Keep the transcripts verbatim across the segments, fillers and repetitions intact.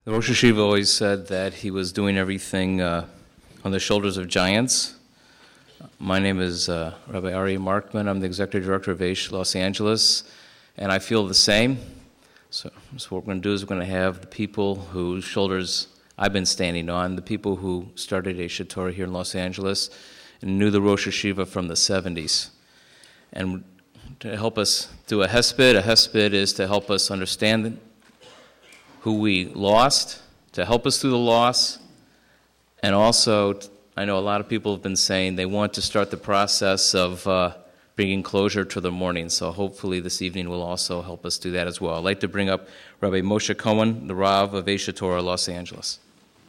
The Rosh Hashiva always said that he was doing everything uh, on the shoulders of giants. My name is uh, Rabbi Ari Markman. I'm the Executive Director of Aish Los Angeles, and I feel the same. So, so what we're going to do is we're going to have the people whose shoulders I've been standing on, the people who started Aish Torah here in Los Angeles and knew the Rosh Hashiva from the seventies. And to help us do a hesped, a hesped is to help us understand who we lost, to help us through the loss, and also, I know a lot of people have been saying they want to start the process of uh, bringing closure to the mourning, so hopefully this evening will also help us do that as well. I'd like to bring up Rabbi Moshe Cohen, the Rav of Aish Torah, Los Angeles.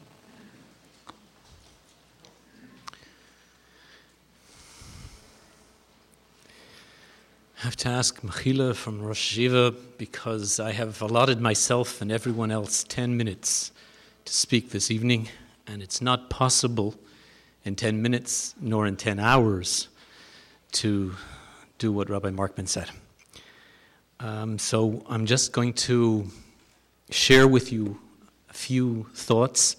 I have to ask Mechila from Rosh Hashiva because I have allotted myself and everyone else ten minutes to speak this evening, and it's not possible in ten minutes nor in ten hours to do what Rabbi Markman said. Um, so I'm just going to share with you a few thoughts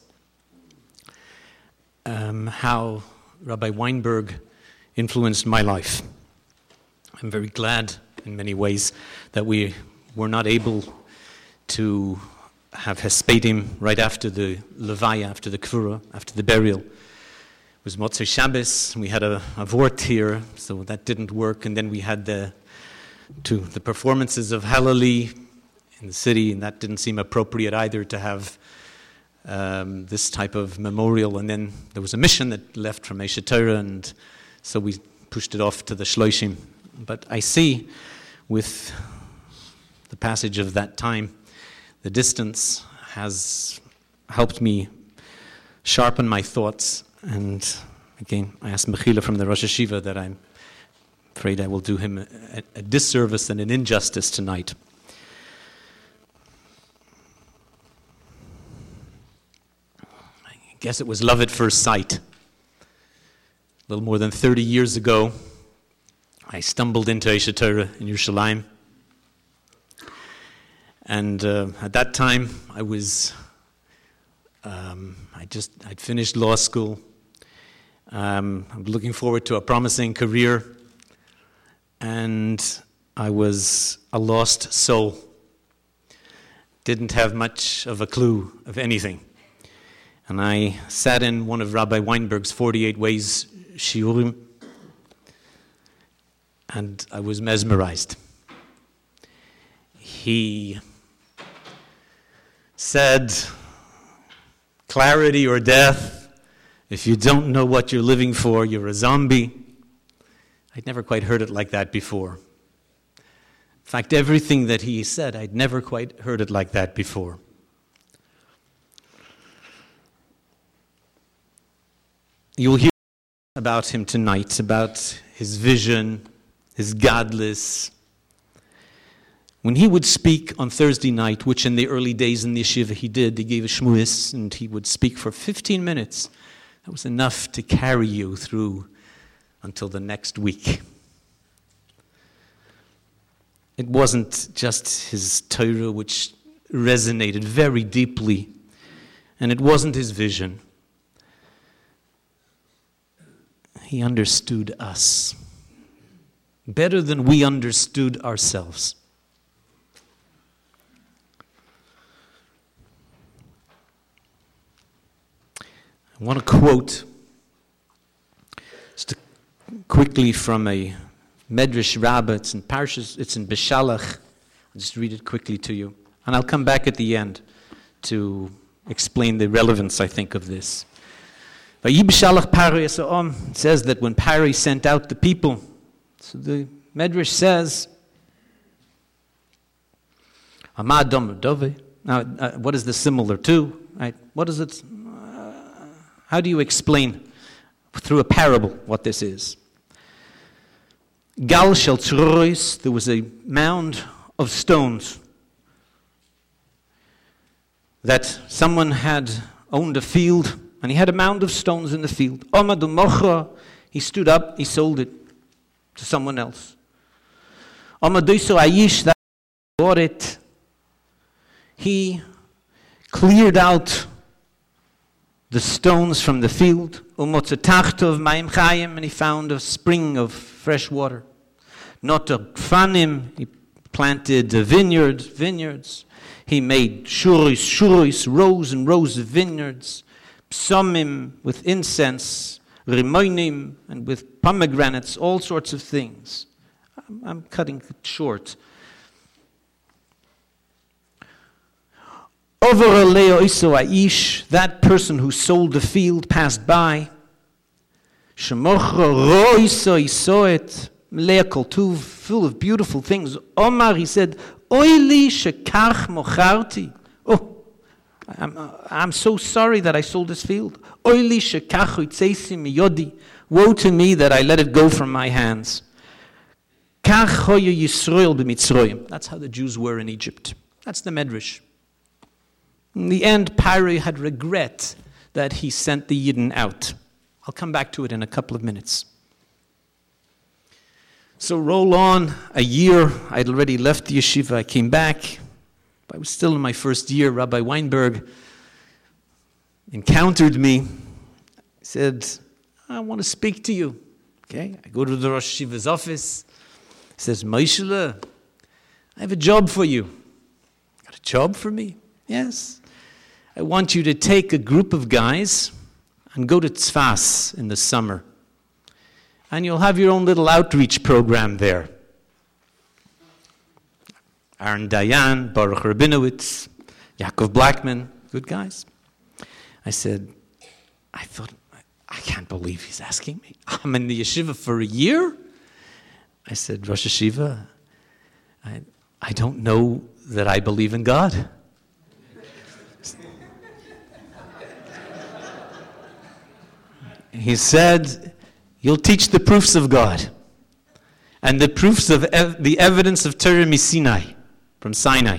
um, how Rabbi Weinberg influenced my life. I'm very glad in many ways that we were not able to have Hespedim right after the Levaya, after the Kvura, after the burial. It was Motzei Shabbos, and we had a, a vort here, so that didn't work. And then we had the to the performances of Halleli in the city, and that didn't seem appropriate either to have um, this type of memorial. And then there was a mission that left from Aish Torah, and so we pushed it off to the Shloshim. But I see, with the passage of that time, the distance has helped me sharpen my thoughts. And again, I asked Mechila from the Rosh Hashiva that I'm afraid I will do him a, a disservice and an injustice tonight. I guess it was love at first sight. A little more than thirty years ago, I stumbled into Aish Torah in Yerushalayim. And uh, at that time, I was, um, I just, I'd finished law school. Um, I'm looking forward to a promising career. And I was a lost soul. Didn't have much of a clue of anything. And I sat in one of Rabbi Weinberg's forty-eight Ways shiurim, and I was mesmerized. He said, clarity or death, if you don't know what you're living for, you're a zombie. I'd never quite heard it like that before. In fact, everything that he said, I'd never quite heard it like that before. You'll hear about him tonight, about his vision, his godless. When he would speak on Thursday night, which in the early days in the yeshiva he did, he gave a shmuis, and he would speak for fifteen minutes. That was enough to carry you through until the next week. It wasn't just his Torah which resonated very deeply, and it wasn't his vision. He understood us better than we understood ourselves. I want to quote just quickly from a Medrash Rabbah. It's in Parshas, it's in Beshalach. I'll just read it quickly to you. And I'll come back at the end to explain the relevance, I think, of this. It says that when Pari sent out the people, so the Medrash says, now, uh, what is this similar to? Right? What is it? Uh, how do you explain through a parable what this is? Gal shel tzrois, there was a mound of stones that someone had owned a field, and he had a mound of stones in the field. Omad u'mocha, he stood up, he sold it to someone else. Omad u'so ayish, that bought it. He cleared out the stones from the field, umotzatachtov ma'im chayim, and he found a spring of fresh water. Not a fanim, he planted vineyards, vineyards. He made shuris, shuris, rows and rows of vineyards, psomim with incense, rimonim, and with pomegranates, all sorts of things. I'm, I'm cutting it short. Over Leo Iso Aish, that person who sold the field passed by. Shemochro ro Iso Isoet, Lea Koltuv, full of beautiful things. Omar, he said, Oili shekach mocharti. Oh, I'm, uh, I'm so sorry that I sold this field. Oili shekach uitzeisi miyodi. Woe to me that I let it go from my hands. Kach hoya Yisrael b'Mitzroyim. That's how the Jews were in Egypt. That's the Medrash. In the end, Paro had regret that he sent the Yidden out. I'll come back to it in a couple of minutes. So roll on a year. I'd already left the yeshiva. I came back. I was still in my first year. Rabbi Weinberg encountered me. He said, I want to speak to you. Okay, I go to the Rosh Yeshiva's office. He says, Moishele, I have a job for you. Got a job for me? Yes. I want you to take a group of guys and go to Tzfas in the summer. And you'll have your own little outreach program there. Aaron Dayan, Baruch Rabinowitz, Yaakov Blackman, good guys. I said, I thought, I can't believe he's asking me. I'm in the yeshiva for a year? I said, Rosh Yeshiva, I, I don't know that I believe in God. He said, you'll teach the proofs of God and the proofs of ev- the evidence of Torah Misinai, from Sinai.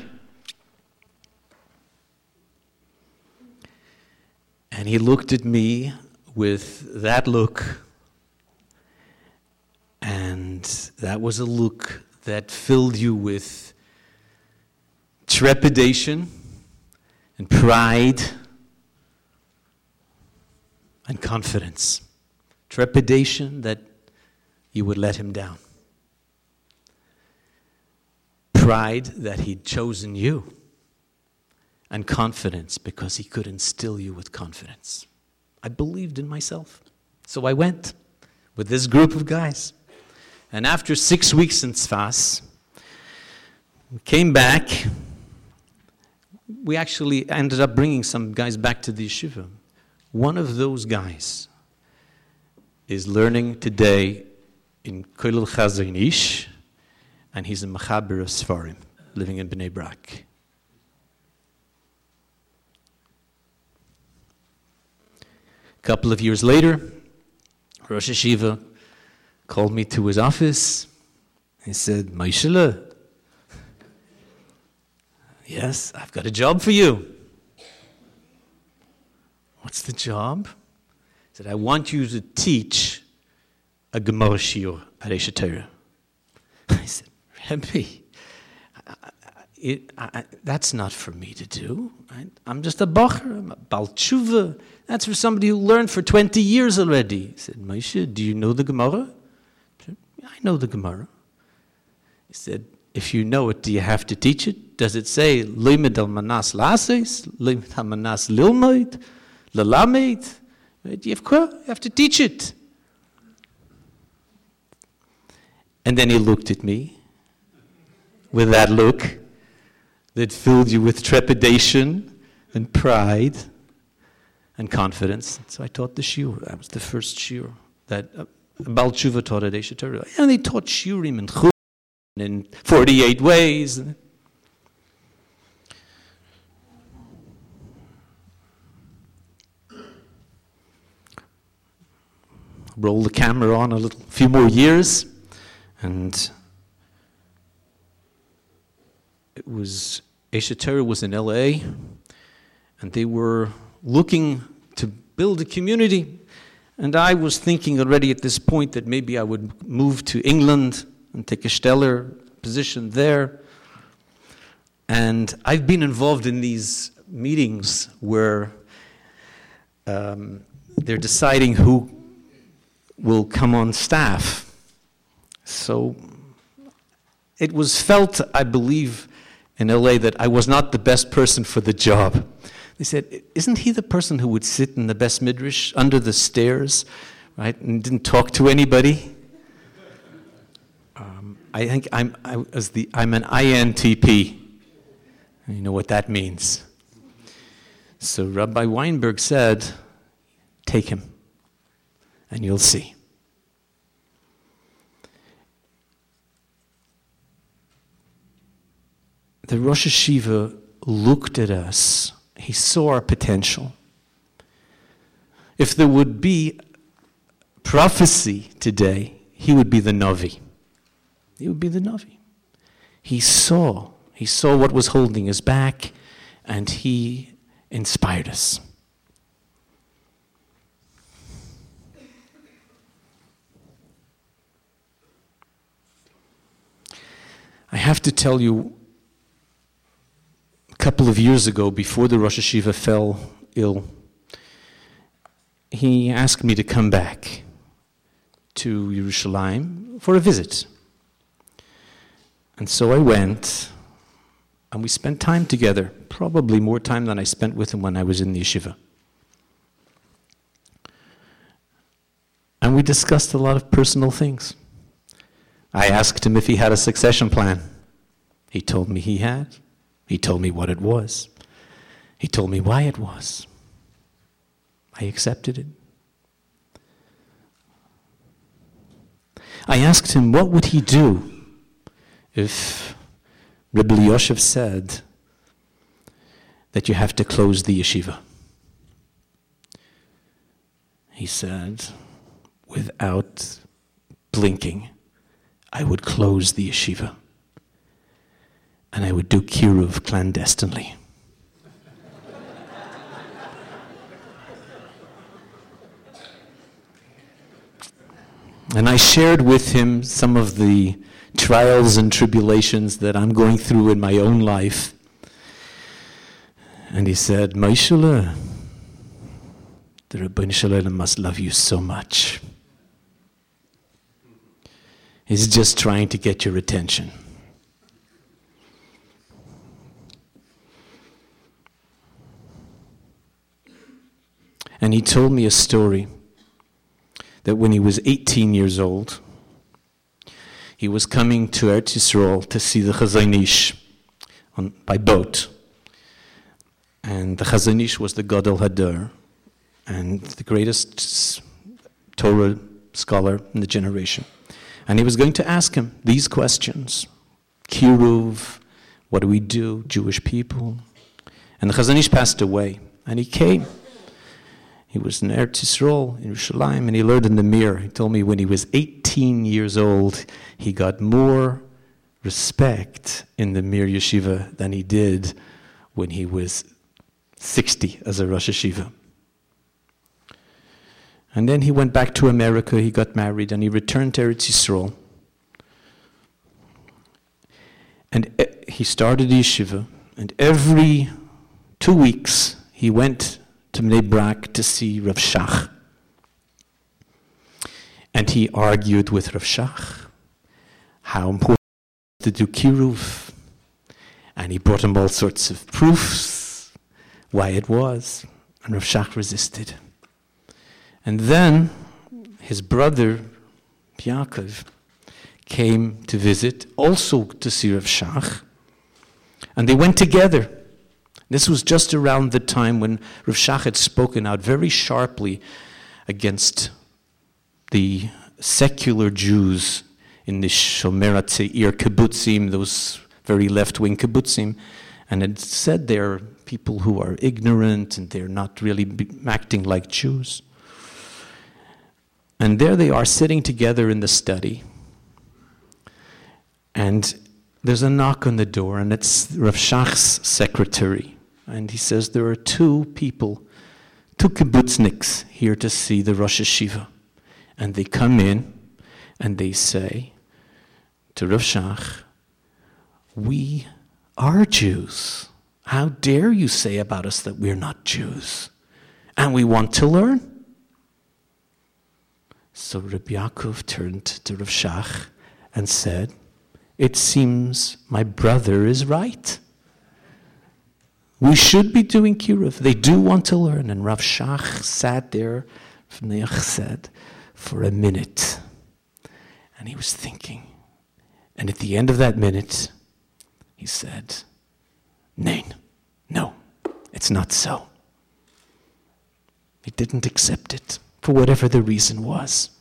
And he looked at me with that look, and that was a look that filled you with trepidation and pride and confidence. Trepidation that you would let him down. Pride that he'd chosen you. And confidence because he could instill you with confidence. I believed in myself. So I went with this group of guys. And after six weeks in Tzfas, we came back. We actually ended up bringing some guys back to the yeshiva. One of those guys is learning today in Kollel Chazon Ish, and he's a Mechaber of Sfarim, living in Bnei Brak. A couple of years later, Rosh Yeshiva called me to his office. He said, Moishele, yes, I've got a job for you. What's the job? He said, I want you to teach a Gemara Shiur at Eish Torah. I said, Rebbe, it, I, that's not for me to do. I, I'm just a bacher, I'm a Bal Tshuva. That's for somebody who learned for twenty years already. He said, Moshe, do you know the Gemara? I said, I know the Gemara. He said, if you know it, do you have to teach it? Does it say, Limed al manas lases, Limed al manas lilmoid, lalamed? You have to teach it. And then he looked at me with that look that filled you with trepidation and pride and confidence. So I taught the shiur. That was the first shiur that uh, Bal Tshuva taught at Eish Torah. And they taught shiurim and chum in forty-eight ways. Roll the camera on a little, few more years, and it was Eish Torah was in L A, and they were looking to build a community. And I was thinking already at this point that maybe I would move to England and take a stellar position there. And I've been involved in these meetings where um, they're deciding who will come on staff. So it was felt, I believe, in L A that I was not the best person for the job. They said, isn't he the person who would sit in the Bes Midrash under the stairs, right, and didn't talk to anybody? Um, I think I'm, I was the, I'm an I N T P. You know what that means. So Rabbi Weinberg said, take him, and you'll see. The Rosh Hashiva looked at us. He saw our potential. If there would be prophecy today, he would be the Navi. He would be the Navi. He saw. He saw what was holding us back, and he inspired us. I have to tell you, a couple of years ago, before the Rosh Hashiva fell ill, he asked me to come back to Yerushalayim for a visit. And so I went, and we spent time together, probably more time than I spent with him when I was in the yeshiva. And we discussed a lot of personal things. I asked him if he had a succession plan. He told me he had. He told me what it was. He told me why it was. I accepted it. I asked him what would he do if Rebbe Elyashiv said that you have to close the yeshiva. He said, without blinking, I would close the yeshiva and I would do kiruv clandestinely. And I shared with him some of the trials and tribulations that I'm going through in my own life. And he said, Moishele, the Rebbeinu Shalom must love you so much. He's just trying to get your attention. And he told me a story that when he was eighteen years old, he was coming to Eretz Yisrael to see the Chazon Ish on, by boat. And the Chazon Ish was the Gadol Hador, and the greatest Torah scholar in the generation. And he was going to ask him these questions. Kiruv, what do we do, Jewish people? And the Chazon Ish passed away, and he came. He was in Eretz Yisrael, in Yerushalayim, and he learned in the Mir. He told me when he was eighteen years old, he got more respect in the Mir Yeshiva than he did when he was sixty as a Rosh Hashiva. And then he went back to America, he got married, and he returned to Eretz Yisrael. And he started yeshiva, and every two weeks he went to Bnei Brak to see Rav Shach. And he argued with Rav Shach how important it is to do kiruv. And he brought him all sorts of proofs why it was. And Rav Shach resisted. And then his brother, Yaakov, came to visit, also to see Rav Shach. And they went together. This was just around the time when Rav Shach had spoken out very sharply against the secular Jews in the Shomer HaTzeir kibbutzim, those very left-wing kibbutzim, and had said they're people who are ignorant and they're not really acting like Jews. And there they are sitting together in the study, and there's a knock on the door, and it's Rav Shach's secretary. And he says, there are two people, two kibbutzniks here to see the Rosh Hashiva. And they come in and they say to Rav Shach, we are Jews. How dare you say about us that we're not Jews? And we want to learn? So Rabbi Yaakov turned to Rav Shach and said, it seems my brother is right. We should be doing kiruv. They do want to learn. And Rav Shach sat there, Neach said, for a minute. And he was thinking. And at the end of that minute, he said, Nein, no, it's not so. He didn't accept it, for whatever the reason was.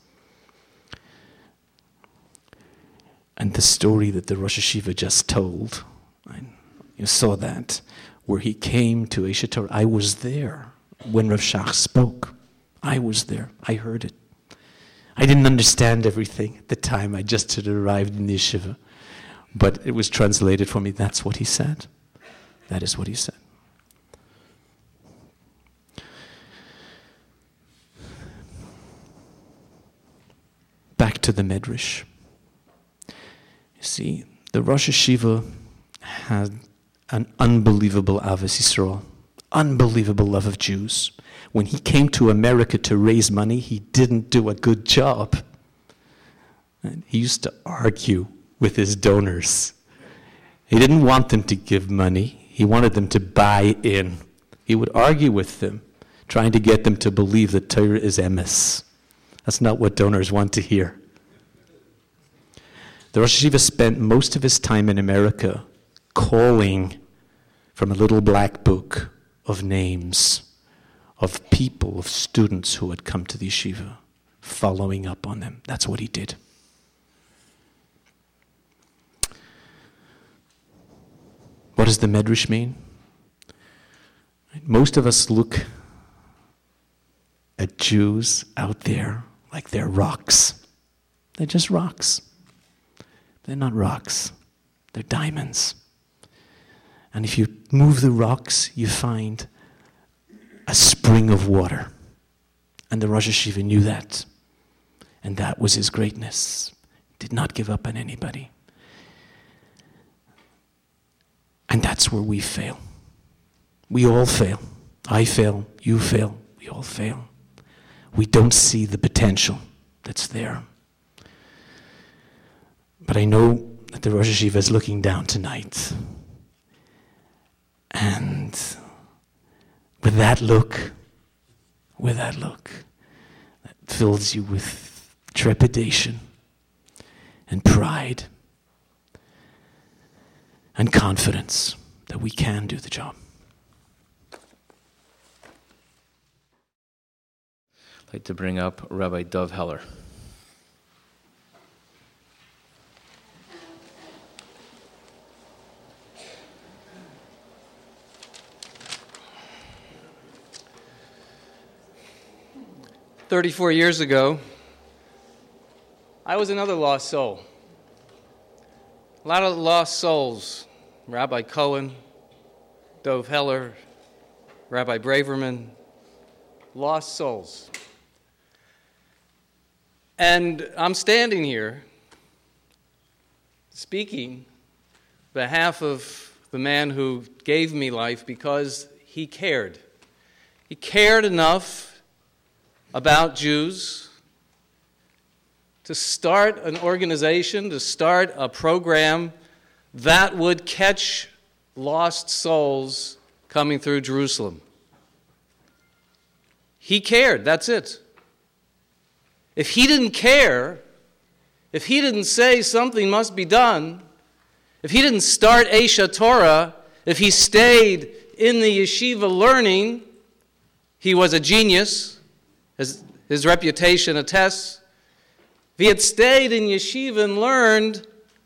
And the story that the Rosh Hashiva just told, you saw that, where he came to Aish Torah. I was there when Rav Shach spoke. I was there. I heard it. I didn't understand everything at the time. I just had arrived in the yeshiva. But it was translated for me. That's what he said. That is what he said. Back to the Medrash. You see, the Rosh Hashiva had an unbelievable Avos Yisrael, unbelievable love of Jews. When he came to America to raise money, he didn't do a good job. And he used to argue with his donors. He didn't want them to give money. He wanted them to buy in. He would argue with them, trying to get them to believe that Torah is emes. That's not what donors want to hear. The Rosh Hashiva spent most of his time in America calling from a little black book of names of people, of students who had come to the yeshiva, following up on them. That's what he did. What does the Medrash mean? Most of us look at Jews out there like they're rocks. They're just rocks. They're not rocks. They're diamonds. And if you move the rocks, you find a spring of water. And the Rosh Hashiva knew that. And that was his greatness. Did not give up on anybody. And that's where we fail. We all fail. I fail. You fail. We all fail. We don't see the potential that's there. But I know that the Rosh Hashiva is looking down tonight. And with that look, with that look, that fills you with trepidation and pride and confidence that we can do the job. I'd like to bring up Rabbi Dov Heller. Thirty-four years ago, I was another lost soul. A lot of lost souls. Rabbi Cohen, Dov Heller, Rabbi Braverman, lost souls. And I'm standing here speaking on behalf of the man who gave me life because he cared. He cared enough about Jews to start an organization, to start a program that would catch lost souls coming through Jerusalem. He cared, that's it. If he didn't care, if he didn't say something must be done, if he didn't start Aish Torah, if he stayed in the yeshiva learning, he was a genius. As his reputation attests, if he had stayed in yeshiva and learned,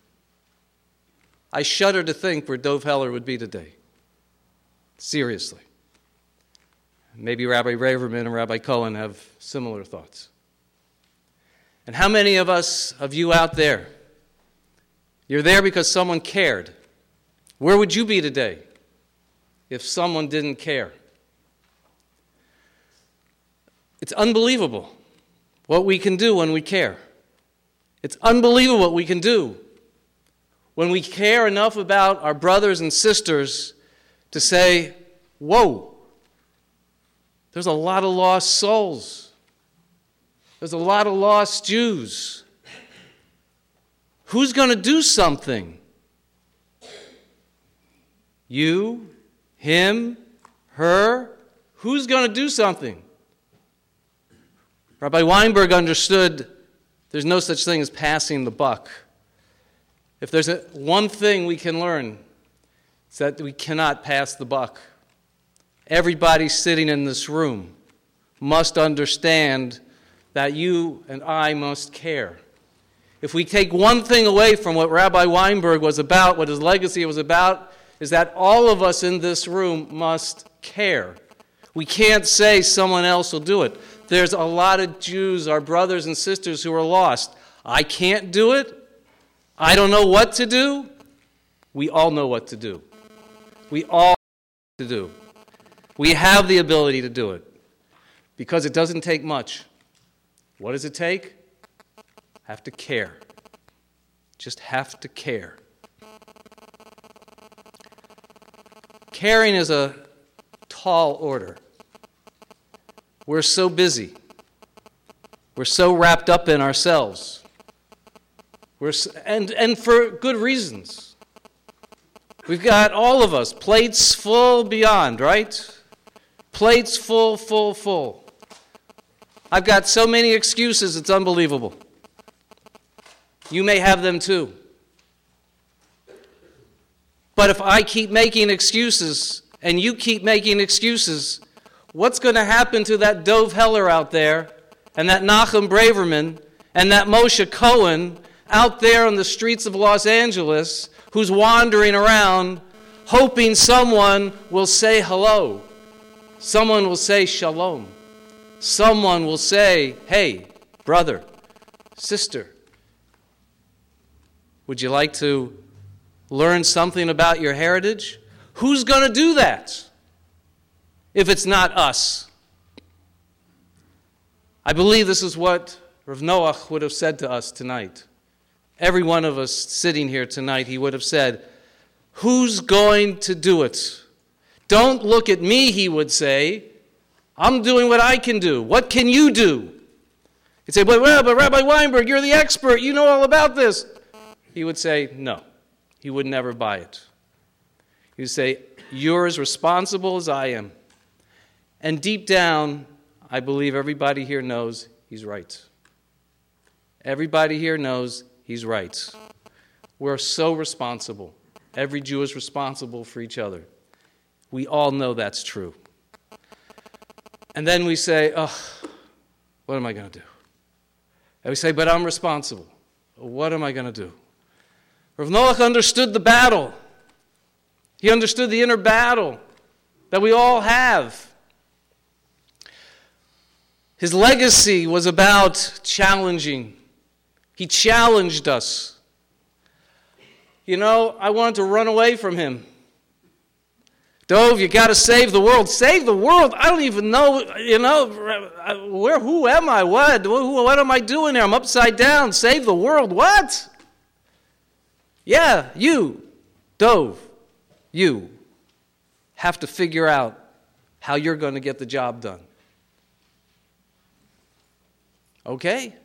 I shudder to think where Dov Heller would be today. Seriously. Maybe Rabbi Braverman and Rabbi Cohen have similar thoughts. And how many of us, of you out there, you're there because someone cared? Where would you be today if someone didn't care? It's unbelievable what we can do when we care. It's unbelievable what we can do when we care enough about our brothers and sisters to say, whoa, there's a lot of lost souls. There's a lot of lost Jews. Who's going to do something? You, him, her, who's going to do something? Rabbi Weinberg understood there's no such thing as passing the buck. If there's a, one thing we can learn, it's that we cannot pass the buck. Everybody sitting in this room must understand that you and I must care. If we take one thing away from what Rabbi Weinberg was about, what his legacy was about, is that all of us in this room must care. We can't say someone else will do it. There's a lot of Jews, our brothers and sisters, who are lost. I can't do it. I don't know what to do. We all know what to do. We all know what to do. We have the ability to do it because it doesn't take much. What does it take? Have to care. Just have to care. Caring is a tall order. We're so busy. We're so wrapped up in ourselves. We're so, and, and for good reasons. We've got, all of us, plates full beyond, right? Plates full, full, full. I've got so many excuses, it's unbelievable. You may have them too. But if I keep making excuses and you keep making excuses, what's going to happen to that Dov Heller out there and that Nachum Braverman and that Moshe Cohen out there on the streets of Los Angeles who's wandering around hoping someone will say hello? Someone will say shalom. Someone will say, hey, brother, sister, would you like to learn something about your heritage? Who's going to do that if it's not us? I believe this is what Rav Noach would have said to us tonight. Every one of us sitting here tonight, he would have said, who's going to do it? Don't look at me, he would say. I'm doing what I can do. What can you do? He'd say, but, well, but Rabbi Weinberg, you're the expert. You know all about this. He would say, no. He would never buy it. He would say, you're as responsible as I am. And deep down, I believe everybody here knows he's right. Everybody here knows he's right. We're so responsible. Every Jew is responsible for each other. We all know that's true. And then we say, oh, what am I going to do? And we say, but I'm responsible. What am I going to do? Rav Noach understood the battle. He understood the inner battle that we all have. His legacy was about challenging. He challenged us. You know, I wanted to run away from him. Dov, you got to save the world. Save the world? I don't even know, you know, where? Who am I? What? What am I doing here? I'm upside down. Save the world? What? Yeah, you, Dov, you have to figure out how you're going to get the job done. Okay.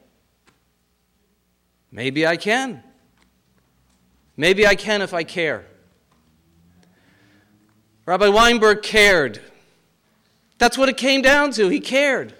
Maybe I can. Maybe I can if I care. Rabbi Weinberg cared. That's what it came down to. He cared.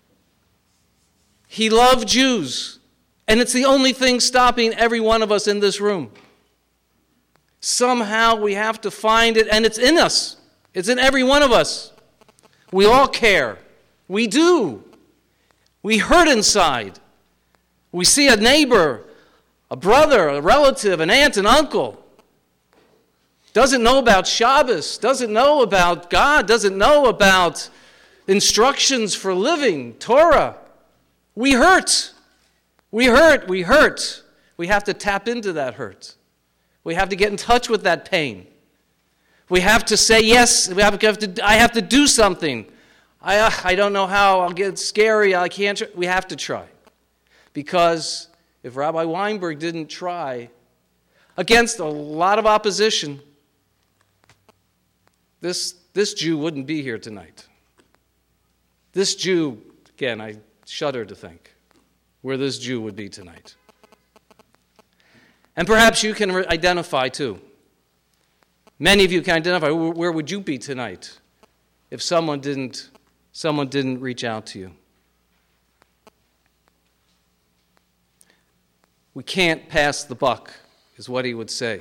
He loved Jews. And it's the only thing stopping every one of us in this room. Somehow we have to find it, and it's in us. It's in every one of us. We all care. We do. We hurt inside. We see a neighbor, a brother, a relative, an aunt, an uncle. Doesn't know about Shabbos, doesn't know about God, doesn't know about instructions for living, Torah. We hurt. We hurt. We hurt. We have to tap into that hurt. We have to get in touch with that pain. We have to say yes. We have to. I have to do something. I uh, I don't know how. I'll get scary. I can't. Try. We have to try, because if Rabbi Weinberg didn't try, against a lot of opposition, this, this Jew wouldn't be here tonight. This Jew, again, I shudder to think where this Jew would be tonight. And perhaps you can re- identify too. Many of you can identify where would you be tonight if someone didn't, someone didn't reach out to you. We can't pass the buck, is what he would say.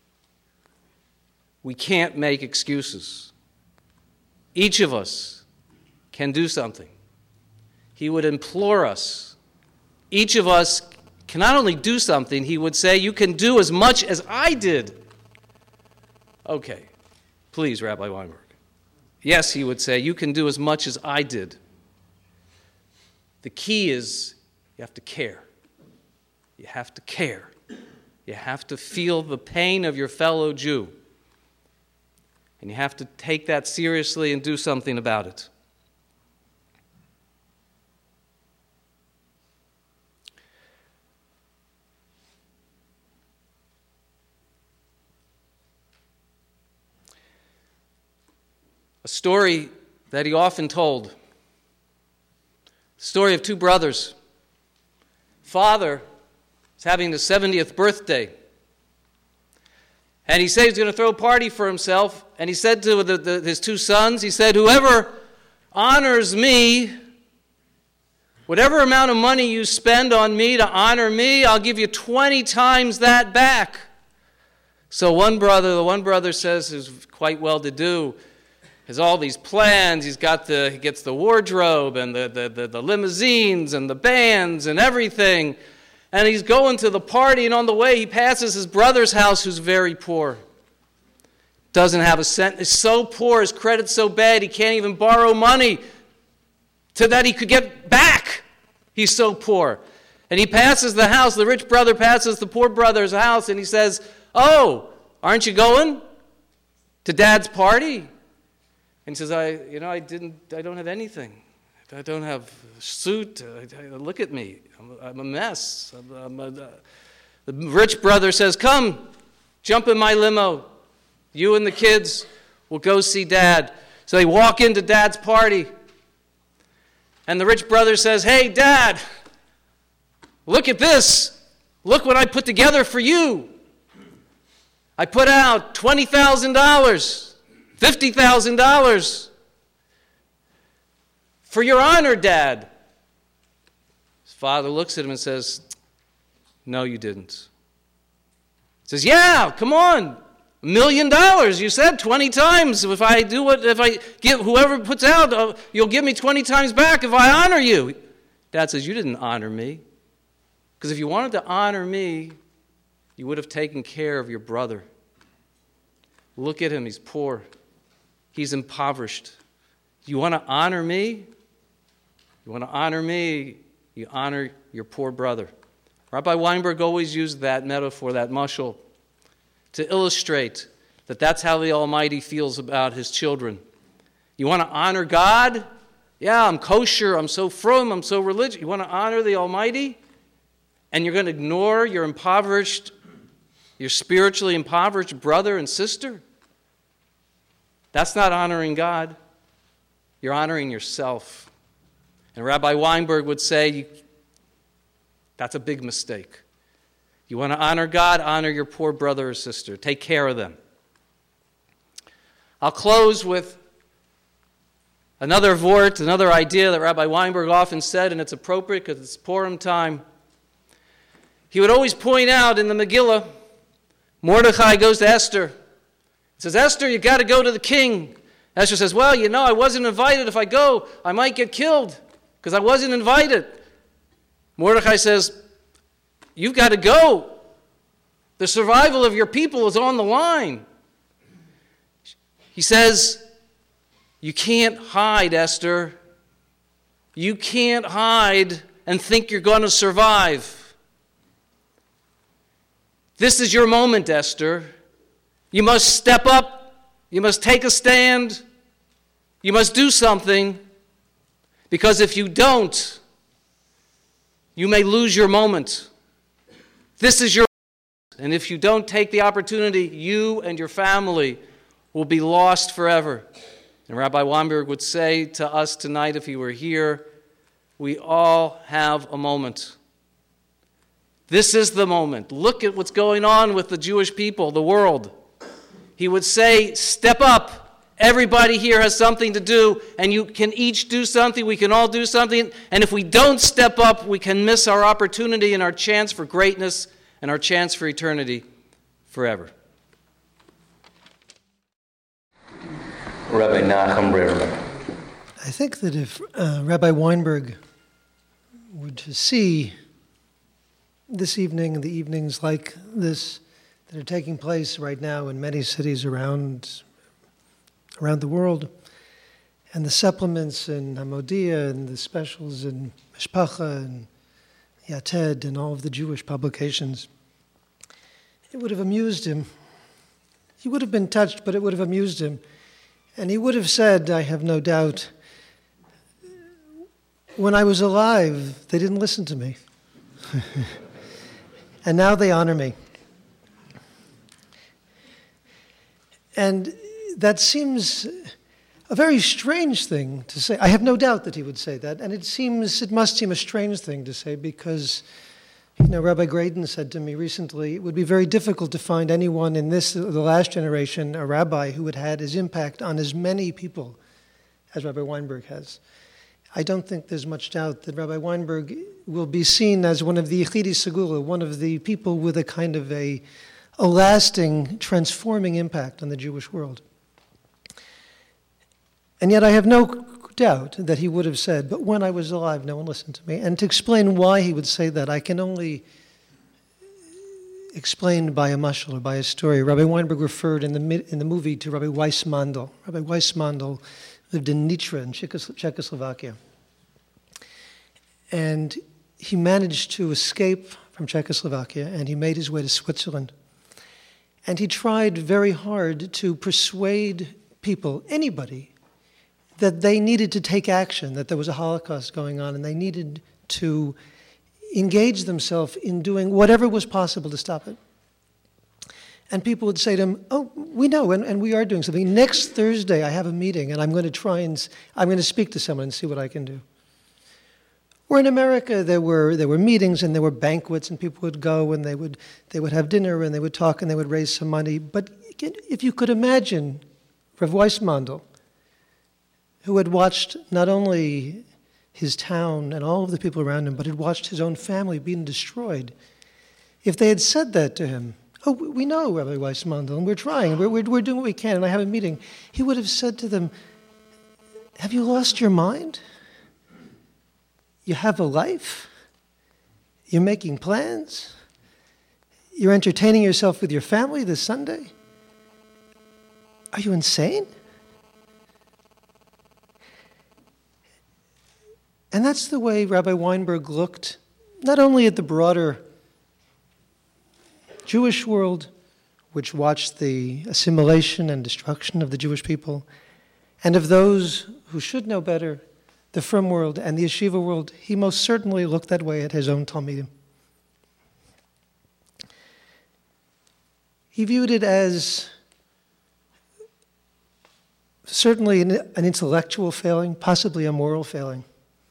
We can't make excuses. Each of us can do something. He would implore us. Each of us can not only do something, he would say, you can do as much as I did. Okay, please, Rabbi Weinberg. Yes, he would say, you can do as much as I did. The key is you have to care. You have to care. You have to feel the pain of your fellow Jew. And you have to take that seriously and do something about it. A story that he often told. The story of two brothers. Father is having his seventieth birthday. And he said he's going to throw a party for himself. And he said to the, the, his two sons, he said, whoever honors me, whatever amount of money you spend on me to honor me, I'll give you twenty times that back. So one brother, the one brother says, who's quite well-to-do, has all these plans. He's got the, he gets the wardrobe and the, the, the, the limousines and the bands and everything. And he's going to the party, and on the way he passes his brother's house who's very poor. Doesn't have a cent. Is so poor, his credit's so bad, he can't even borrow money so that he could get back. He's so poor. And he passes the house, the rich brother passes the poor brother's house, and he says, oh, aren't you going to Dad's party? And he says, I, you know, I didn't, I don't have anything. I don't have a suit. Look at me. I'm, I'm a mess. I'm, I'm a, uh, the rich brother says, come, jump in my limo. You and the kids will go see Dad. So they walk into Dad's party. And the rich brother says, hey, Dad, look at this. Look what I put together for you. I put out twenty thousand dollars, fifty thousand dollars. For your honor, Dad. His father looks at him and says, no, you didn't. He says, yeah, come on. A million dollars. You said twenty times. If I do what, if I give, whoever puts out, uh, you'll give me twenty times back if I honor you. Dad says, you didn't honor me. Because if you wanted to honor me, you would have taken care of your brother. Look at him. He's poor. He's impoverished. You want to honor me? You want to honor me, you honor your poor brother. Rabbi Weinberg always used that metaphor, that mashal, to illustrate that that's how the Almighty feels about his children. You want to honor God? Yeah, I'm kosher, I'm so frum, I'm so religious. You want to honor the Almighty? And you're going to ignore your impoverished, your spiritually impoverished brother and sister? That's not honoring God. You're honoring yourself. And Rabbi Weinberg would say, that's a big mistake. You want to honor God, honor your poor brother or sister. Take care of them. I'll close with another vort, another idea that Rabbi Weinberg often said, and it's appropriate because it's Purim time. He would always point out in the Megillah, Mordechai goes to Esther. He says, Esther, you got to go to the king. Esther says, well, you know, I wasn't invited. If I go, I might get killed because I wasn't invited. Mordechai says, you've got to go. The survival of your people is on the line. He says, you can't hide, Esther. You can't hide and think you're going to survive. This is your moment, Esther. You must step up. You must take a stand. You must do something. Because if you don't, you may lose your moment. This is your moment. And if you don't take the opportunity, you and your family will be lost forever. And Rabbi Weinberg would say to us tonight, if he were here, we all have a moment. This is the moment. Look at what's going on with the Jewish people, the world. He would say, step up. Everybody here has something to do, and you can each do something. We can all do something. And if we don't step up, we can miss our opportunity and our chance for greatness and our chance for eternity forever. Rabbi Nachum Breverman. I think that if uh, Rabbi Weinberg were to see this evening and the evenings like this that are taking place right now in many cities around around the world, and the supplements in Hamodia and the specials in Mishpacha and Yated and all of the Jewish publications, it would have amused him. He would have been touched, but it would have amused him. And he would have said, I have no doubt, when I was alive, they didn't listen to me. And now they honor me. And that seems a very strange thing to say. I have no doubt that he would say that. And it seems, it must seem a strange thing to say because, you know, Rabbi Graydon said to me recently, it would be very difficult to find anyone in this, the last generation, a rabbi who had had his impact on as many people as Rabbi Weinberg has. I don't think there's much doubt that Rabbi Weinberg will be seen as one of the Yechidi Segula, one of the people with a kind of a, a lasting, transforming impact on the Jewish world. And yet I have no doubt that he would have said, but when I was alive, no one listened to me. And to explain why he would say that, I can only explain by a mashal or by a story. Rabbi Weinberg referred in the in the movie to Rabbi Weiss Mandel. Rabbi Weiss Mandel lived in Nitra in Czechoslovakia. And he managed to escape from Czechoslovakia, and he made his way to Switzerland. And he tried very hard to persuade people, anybody, that they needed to take action, that there was a Holocaust going on, and they needed to engage themselves in doing whatever was possible to stop it. And people would say to him, oh, we know, and, and we are doing something. Next Thursday, I have a meeting, and I'm going to try and, I'm going to speak to someone and see what I can do. Or in America, there were there were meetings, and there were banquets, and people would go, and they would they would have dinner, and they would talk, and they would raise some money. But if you could imagine Rav Weiss Mandel, who had watched not only his town and all of the people around him, but had watched his own family being destroyed. If they had said that to him, oh, we know, Rabbi Weiss Mandel, and we're trying, we're, we're, we're doing what we can, and I have a meeting, he would have said to them, have you lost your mind? You have a life? You're making plans? You're entertaining yourself with your family this Sunday? Are you insane? And that's the way Rabbi Weinberg looked, not only at the broader Jewish world, which watched the assimilation and destruction of the Jewish people, and of those who should know better, the Frum world and the Yeshiva world. He most certainly looked that way at his own Talmidim. He viewed it as certainly an, an intellectual failing, possibly a moral failing.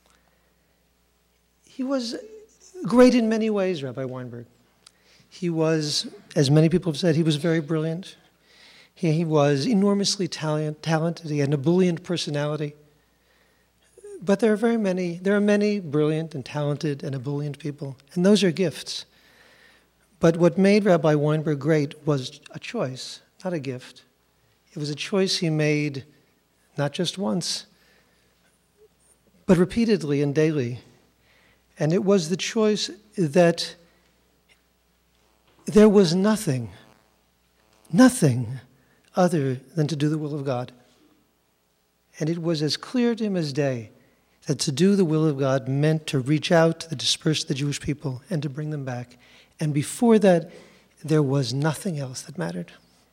He was great in many ways, Rabbi Weinberg. He was, as many people have said, he was very brilliant. He, he was enormously talent, talented. He had an ebullient personality. But there are very many, there are many brilliant and talented and ebullient people, and those are gifts. But what made Rabbi Weinberg great was a choice, not a gift. It was a choice he made not just once, but repeatedly and daily. And it was the choice that there was nothing, nothing other than to do the will of God. And it was as clear to him as day that to do the will of God meant to reach out to the dispersed the Jewish people and to bring them back. And before that, there was nothing else that mattered.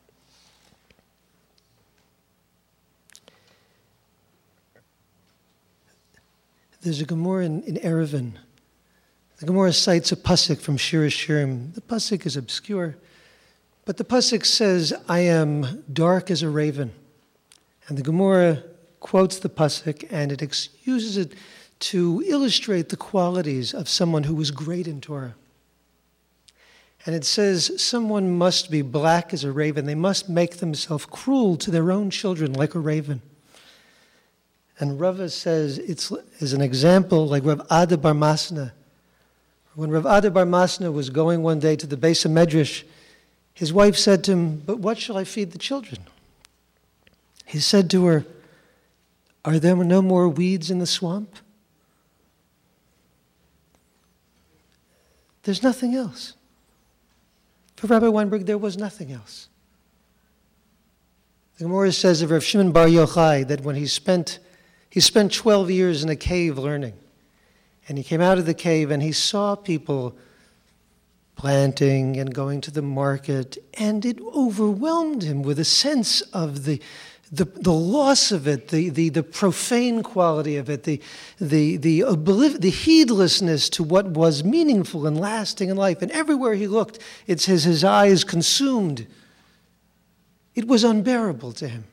There's a Gemara in, in Eruvin. The Gemara cites a pasuk from Shir Hashirim. The pasuk is obscure, But the pasuk says, I am dark as a raven. And the Gemara quotes the pasuk, and it ex- uses it to illustrate the qualities of someone who was great in Torah. And it says, someone must be black as a raven. They must make themselves cruel to their own children like a raven. And Rava says it's as an example like Rav Ada Bar Masna. When Rav Ada Bar Masna was going one day to the Beis HaMedrash, his wife said to him, but what shall I feed the children? He said to her, are there no more weeds in the swamp? There's nothing else. For Rabbi Weinberg, there was nothing else. The Gemara says of Rav Shimon Bar Yochai that when he spent, he spent twelve years in a cave learning. And he came out of the cave and he saw people planting and going to the market, and it overwhelmed him with a sense of the the, the loss of it, the, the, the profane quality of it, the, the, the, obliv- the heedlessness to what was meaningful and lasting in life. And everywhere he looked, it says his eyes consumed. It was unbearable to him.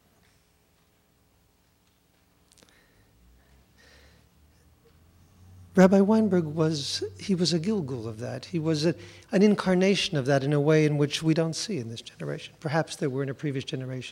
Rabbi Weinberg was, he was a Gilgul of that. He was a, an incarnation of that in a way in which we don't see in this generation. Perhaps there were in a previous generation.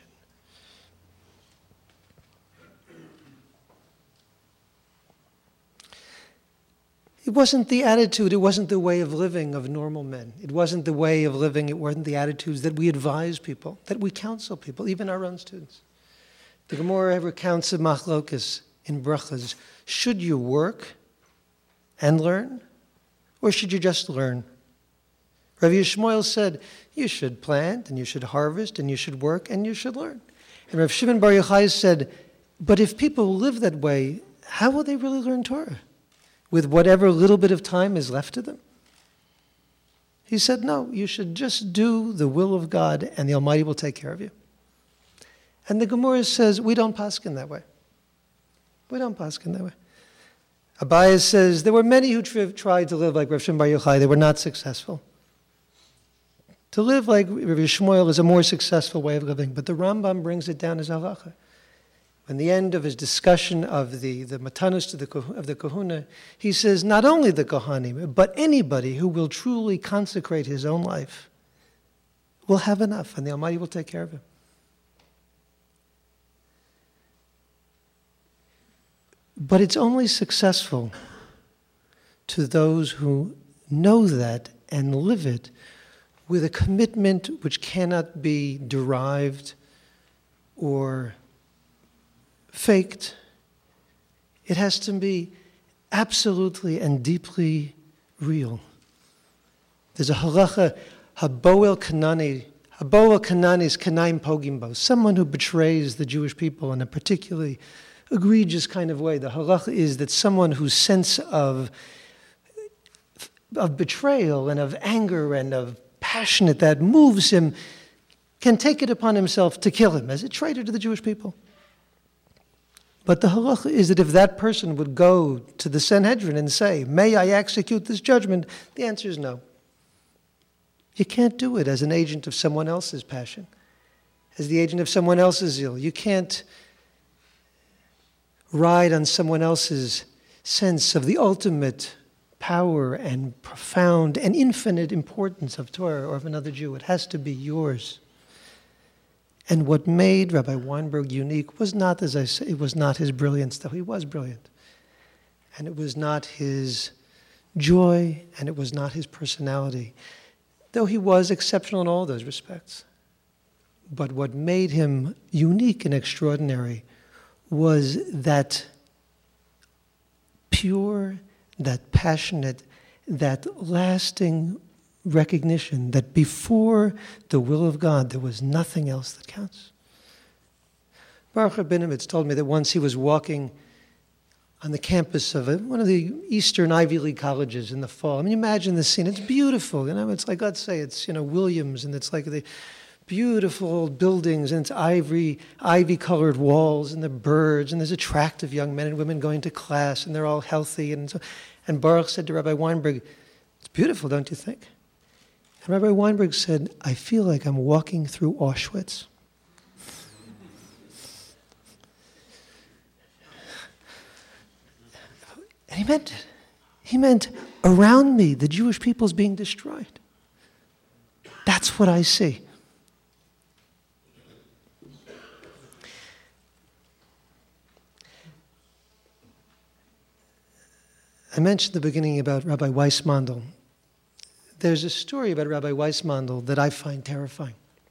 It wasn't the attitude, it wasn't the way of living of normal men. It wasn't the way of living, it wasn't the attitudes that we advise people, that we counsel people, even our own students. The Gemara recounts of machlokas in brachas. Should you work and learn, or should you just learn? Rav Yishmael said, you should plant, and you should harvest, and you should work, and you should learn. And Rav Shimon Bar Yochai said, but if people live that way, how will they really learn Torah? With whatever little bit of time is left to them? He said, no, you should just do the will of God, and the Almighty will take care of you. And the Gemara says, we don't paskin that way. We don't paskin that way. Abaye says, there were many who tri- tried to live like Rav Shimon Bar Yochai. They were not successful. To live like Rav Yishmael is a more successful way of living, but the Rambam brings it down as halacha. In the end of his discussion of the, the matanus to the, of the kahuna, he says, not only the kohanim, but anybody who will truly consecrate his own life will have enough, and the Almighty will take care of him. But it's only successful to those who know that and live it with a commitment which cannot be derived or faked. It has to be absolutely and deeply real. There's a halacha, haboel kanani, haboel kanani's kanaim pogimbo, someone who betrays the Jewish people in a particularly egregious kind of way. The halacha is that someone whose sense of, of betrayal and of anger and of passionate that moves him can take it upon himself to kill him as a traitor to the Jewish people. But the halacha is that if that person would go to the Sanhedrin and say, may I execute this judgment? The answer is no. You can't do it as an agent of someone else's passion, as the agent of someone else's zeal. You can't ride on someone else's sense of the ultimate power and profound and infinite importance of Torah or of another Jew. It has to be yours. And what made Rabbi Weinberg unique was not, as I say, it was not his brilliance, though he was brilliant. And it was not his joy, and it was not his personality, though he was exceptional in all those respects. But what made him unique and extraordinary was that pure, that passionate, that lasting recognition that before the will of God, there was nothing else that counts. Baruch Rabinovitz told me that once he was walking on the campus of a, one of the Eastern Ivy League colleges in the fall. I mean, imagine the scene. It's beautiful, you know. It's like, let's say it's, you know, Williams, and it's like the beautiful old buildings, and it's ivory, ivy-colored walls, and the birds, and there's attractive young men and women going to class, and they're all healthy. And so, and Baruch said to Rabbi Weinberg, it's beautiful, don't you think? And Rabbi Weinberg said, I feel like I'm walking through Auschwitz. And he meant it. He meant around me, the Jewish people is being destroyed. That's what I see. I mentioned at the beginning about Rabbi Weissmandl. There's a story about Rabbi Weissmandl that I find terrifying.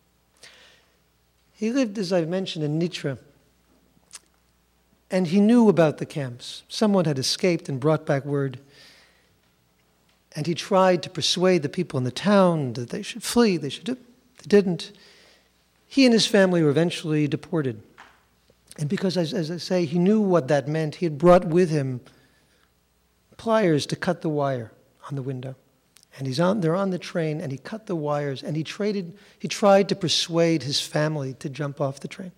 He lived, as I've mentioned, in Nitra, and he knew about the camps. Someone had escaped and brought back word, and he tried to persuade the people in the town that they should flee, they should do. They didn't. He and his family were eventually deported. And because, as, as I say, he knew what that meant, he had brought with him pliers to cut the wire on the window. And he's on, they're on the train, and he cut the wires, and he traded, he tried to persuade his family to jump off the train.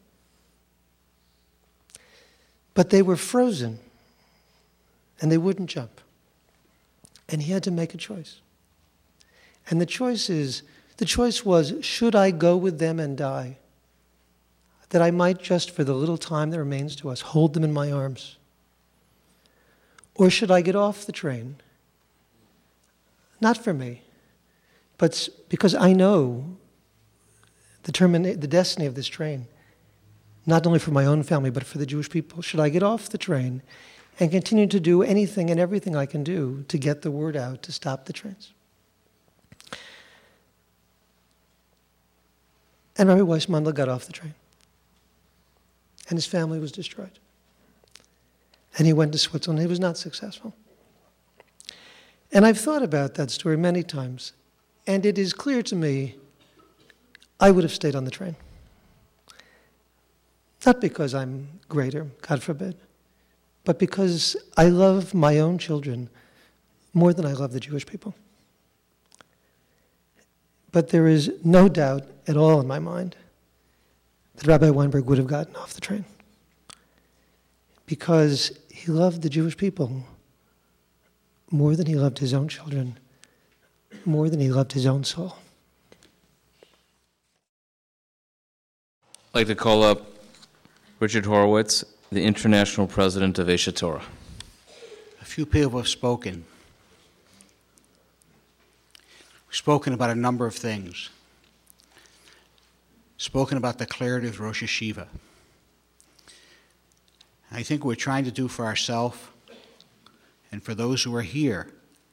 But they were frozen, and they wouldn't jump. And he had to make a choice. And the choice is, the choice was, should I go with them and die? That I might just, for the little time that remains to us, hold them in my arms. Or should I get off the train? Not for me, but because I know the, termina- the destiny of this train, not only for my own family, but for the Jewish people. Should I get off the train and continue to do anything and everything I can do to get the word out to stop the trains? And Rabbi Weissmandl got off the train, and his family was destroyed. And he went to Switzerland. He was not successful. And I've thought about that story many times, and it is clear to me I would have stayed on the train. Not because I'm greater, God forbid, but because I love my own children more than I love the Jewish people. But there is no doubt at all in my mind that Rabbi Weinberg would have gotten off the train because he loved the Jewish people more than he loved his own children, more than he loved his own soul. I'd like to call up Richard Horowitz, the international president of Aish HaTorah. A few people have spoken. We've spoken about a number of things. Spoken about the clarity of Rosh Hashiva. I think what we're trying to do for ourselves and for those who are here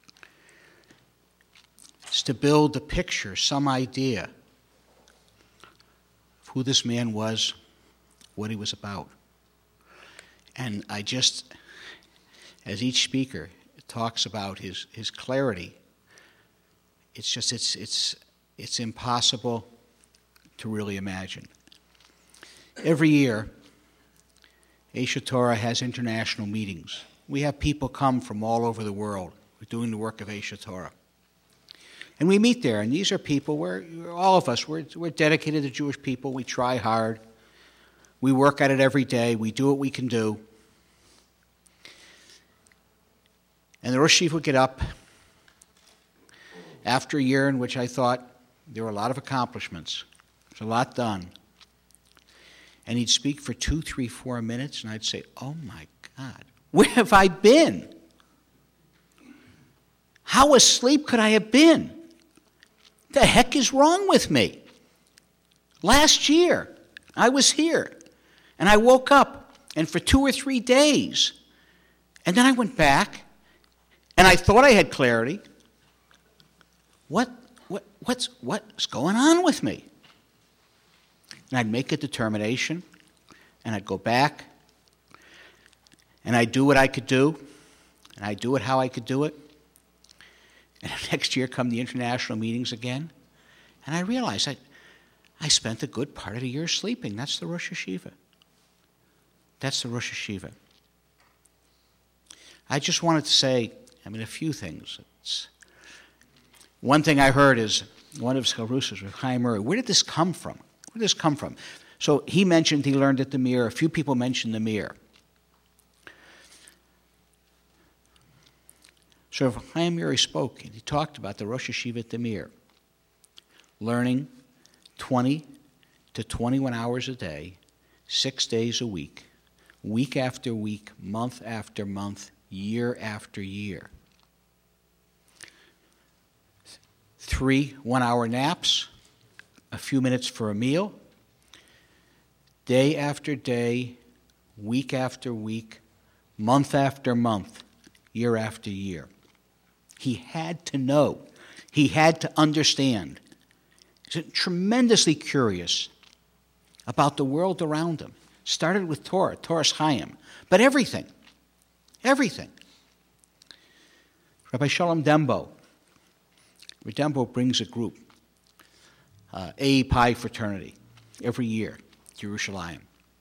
is to build a picture, some idea of who this man was, what he was about. And I just, as each speaker talks about his, his clarity, it's just, it's, it's, it's impossible to really imagine. Every year, Aish HaTorah has international meetings. We have people come from all over the world. We're doing the work of Aish HaTorah. And we meet there, and these are people, we're, all of us, we're, we're dedicated to Jewish people. We try hard. We work at it every day. We do what we can do. And the Rosh Hashiva would get up after a year in which I thought there were a lot of accomplishments. There's a lot done. And he'd speak for two, three, four minutes, and I'd say, oh my God, where have I been? How asleep could I have been? The heck is wrong with me? Last year, I was here, and I woke up, and for two or three days, and then I went back, and I thought I had clarity. What, what, what's, what's going on with me? And I'd make a determination, and I'd go back, and I'd do what I could do, and I'd do it how I could do it. And next year come the international meetings again, and I realized I, I spent a good part of the year sleeping. That's the Rosh Hashiva. That's the Rosh Hashiva. I just wanted to say, I mean, a few things. It's, one thing I heard is, one of his Chavrusos with Chaim Murray, where did this come from? Where did this come from? So he mentioned he learned at the Mir. A few people mentioned the Mir. So Chaim Murray spoke, and he talked about the Rosh Hashiva at the Mir. learning twenty to twenty-one hours a day, six days a week, week after week, month after month, year after year. Three one-hour naps, a few minutes for a meal, day after day, week after week, month after month, year after year. He had to know. He had to understand. He's tremendously curious about the world around him. Started with Torah, Toras Chaim, but everything, everything. Rabbi Shalom Dembo. Rabbi Dembo brings a group, uh, A Pi fraternity, every year to Yerushalayim.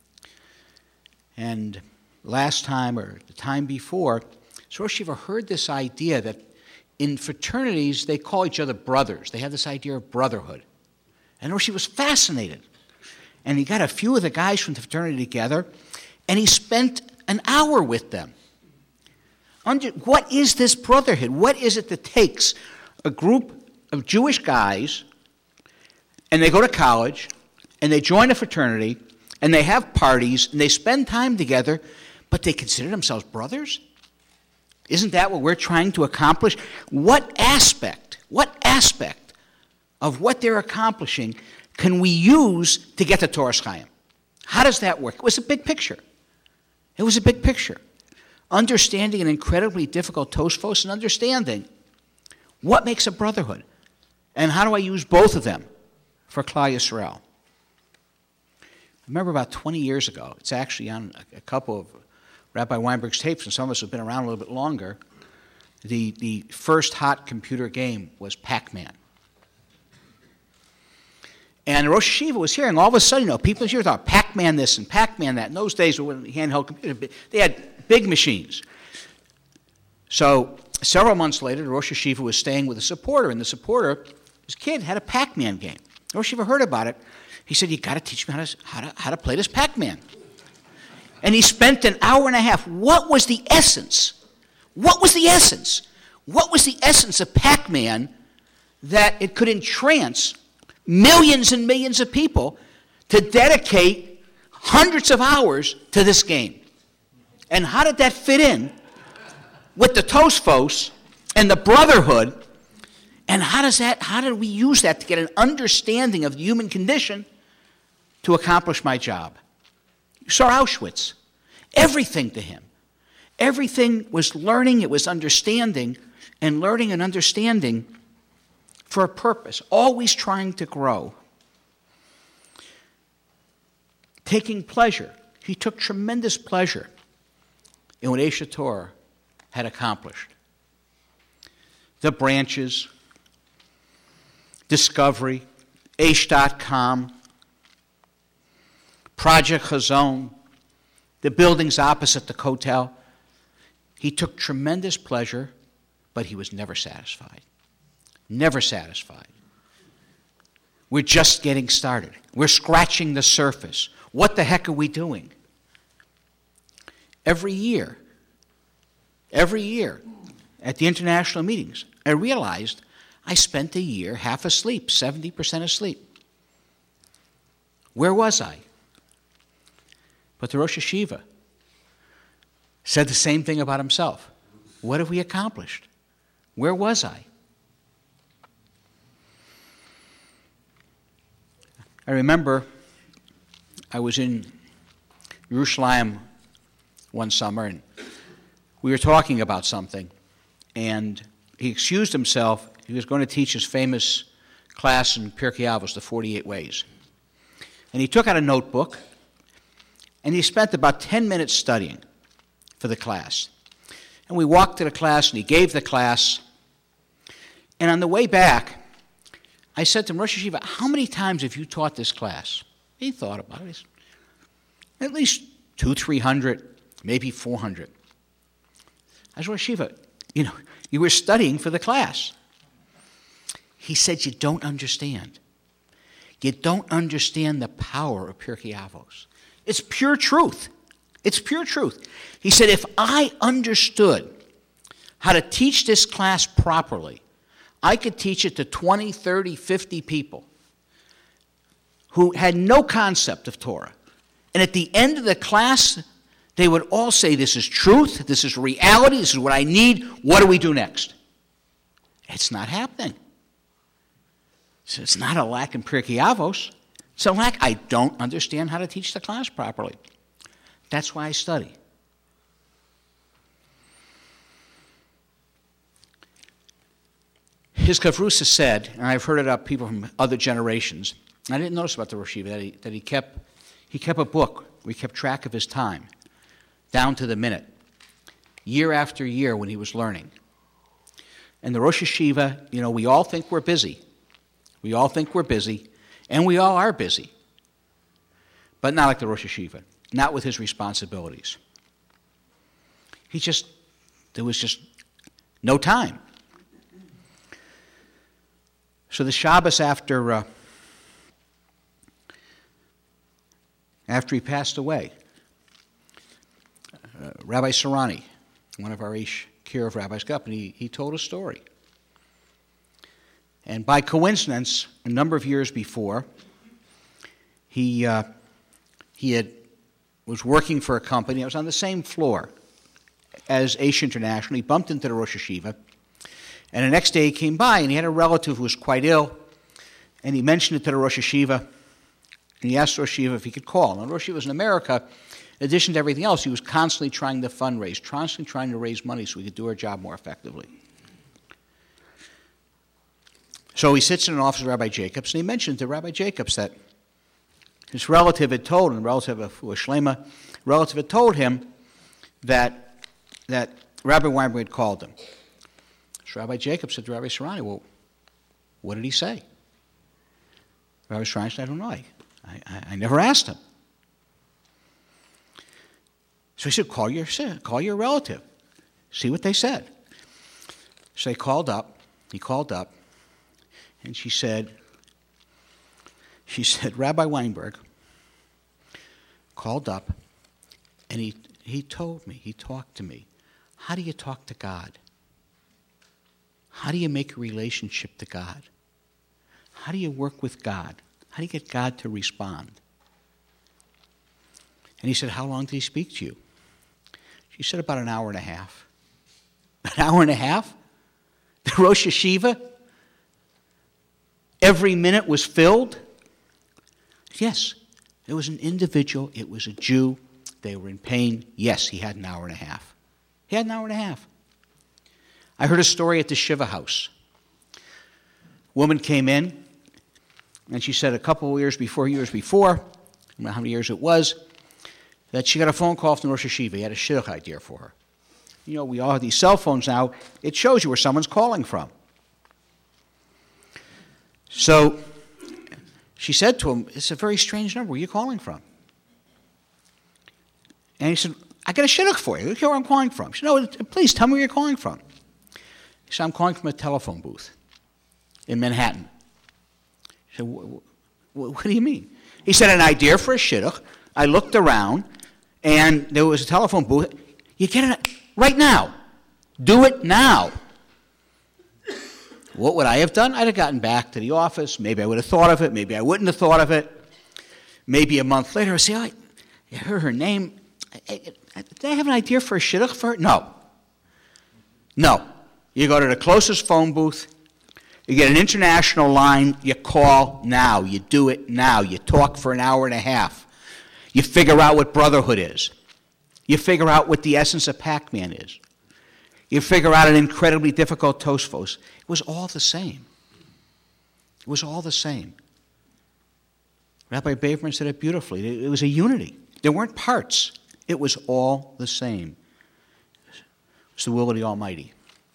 And last time, or the time before, Rosh Yeshiva heard this idea that in fraternities, they call each other brothers. They have this idea of brotherhood. And Rosh Yeshiva was fascinated. And he got a few of the guys from the fraternity together, and he spent an hour with them. Under, what is this brotherhood? What is it that takes a group of Jewish guys, and they go to college, and they join a fraternity, and they have parties, and they spend time together, but they consider themselves brothers? Isn't that what we're trying to accomplish? What aspect, what aspect of what they're accomplishing can we use to get to Toras Chaim? How does that work? It was a big picture. It was a big picture. Understanding an incredibly difficult Tosfos and understanding what makes a brotherhood and how do I use both of them for Klal Yisrael. I remember about twenty years ago, it's actually on a couple of Rabbi Weinberg's tapes, and some of us have been around a little bit longer, the, the first hot computer game was Pac-Man. And Rosh Yeshiva was hearing, all of a sudden, you know, people here thought Pac-Man this and Pac-Man that. In those days, when handheld computer, they had big machines. So several months later, Rosh Yeshiva was staying with a supporter, and the supporter, his kid, had a Pac-Man game. Rosh Yeshiva heard about it. He said, you got to teach me how to, how to, how to play this Pac-Man. And he spent an hour and a half. What was the essence? What was the essence? What was the essence of Pac-Man that it could entrance millions and millions of people to dedicate hundreds of hours to this game? And how did that fit in with the Tosfos and the brotherhood? And how does that, how did we use that to get an understanding of the human condition to accomplish my job? You saw Auschwitz. Everything to him. Everything was learning, it was understanding, and learning and understanding for a purpose, always trying to grow. Taking pleasure. He took tremendous pleasure in what Aish HaTorah had accomplished. The branches, Discovery, Aish dot com, Project Chazon, the buildings opposite the Kotel. He took tremendous pleasure, but he was never satisfied. Never satisfied. We're just getting started. We're scratching the surface. What the heck are we doing? Every year, every year at the international meetings, I realized I spent a year half asleep, seventy percent asleep. Where was I? But the Rosh Yeshiva said the same thing about himself. What have we accomplished? Where was I? I remember I was in Yerushalayim one summer, and we were talking about something, and he excused himself. He was going to teach his famous class in Pirkei Avos, the forty-eight Ways. And he took out a notebook, and he spent about ten minutes studying for the class. And we walked to the class, and he gave the class. And on the way back, I said to him, Rosh Yeshiva, how many times have you taught this class? He thought about it. He said, at least two, three hundred, maybe four hundred. I said, Rosh Yeshiva, you know, you were studying for the class. He said, you don't understand. You don't understand the power of Pirkei Avos. It's pure truth. It's pure truth. He said, if I understood how to teach this class properly, I could teach it to twenty, thirty, fifty people who had no concept of Torah. And at the end of the class, they would all say, this is truth, this is reality, this is what I need, what do we do next? It's not happening. So it's not a lack in Pirkei Avos. It's a lack, I don't understand how to teach the class properly. That's why I study. His Kavrusa said, and I've heard it of people from other generations, I didn't notice about the Rosh Yeshiva, that he, that he kept he kept a book where he kept track of his time, down to the minute, year after year when he was learning. And the Rosh Yeshiva, you know, we all think we're busy. We all think we're busy, and we all are busy. But not like the Rosh Yeshiva, not with his responsibilities. He just, there was just no time. So the Shabbos after uh, after he passed away, uh, Rabbi Sarani, one of our Ish Kiruv rabbis, got up and he, he told a story. And by coincidence, a number of years before, he uh, he had was working for a company that was on the same floor as Aish International. He bumped into the Rosh Yeshiva. And the next day he came by, and he had a relative who was quite ill, and he mentioned it to the Rosh Yeshiva, and he asked Rosh Yeshiva if he could call. Now, Rosh Yeshiva was in America. In addition to everything else, he was constantly trying to fundraise, constantly trying to raise money so he could do our job more effectively. So he sits in an office with Rabbi Jacobs, and he mentioned to Rabbi Jacobs that his relative had told him, relative of Shlema, relative had told him that, that Rabbi Weinberg had called him. So Rabbi Jacobs said to Rabbi Sarani, well, what did he say? Rabbi Sarani said, I don't know. I, I, I never asked him. So he said, call your, call your relative. See what they said. So they called up. He called up. And she said, she said, Rabbi Weinberg called up, and he, he told me, he talked to me, how do you talk to God? How do you make a relationship to God? How do you work with God? How do you get God to respond? And he said, how long did he speak to you? She said, about an hour and a half. An hour and a half? The Rosh Yeshiva? Every minute was filled? Yes. It was an individual. It was a Jew. They were in pain. Yes, he had an hour and a half. He had an hour and a half. I heard a story at the Shiva house. A woman came in, and she said a couple of years before, years before, I don't know how many years it was, that she got a phone call from Rosh Yeshiva. He had a shidduch idea for her. You know, we all have these cell phones now. It shows you where someone's calling from. So she said to him, it's a very strange number. Where are you calling from? And he said, I got a shidduch for you. Look where I'm calling from. She said, no, please tell me where you're calling from. He said, I'm calling from a telephone booth in Manhattan. He said, what do you mean? He said, an idea for a shidduch. I looked around, and there was a telephone booth. You get it right now. Do it now. What would I have done? I'd have gotten back to the office. Maybe I would have thought of it. Maybe I wouldn't have thought of it. Maybe a month later, I'd say, oh, I heard her name. Did I have an idea for a shidduch for her? No. No. You go to the closest phone booth. You get an international line. You call now. You do it now. You talk for an hour and a half. You figure out what brotherhood is. You figure out what the essence of Pac-Man is. You figure out an incredibly difficult Tosfos. It was all the same. It was all the same. Rabbi Baverman said it beautifully. It was a unity. There weren't parts. It was all the same. It was the will of the Almighty.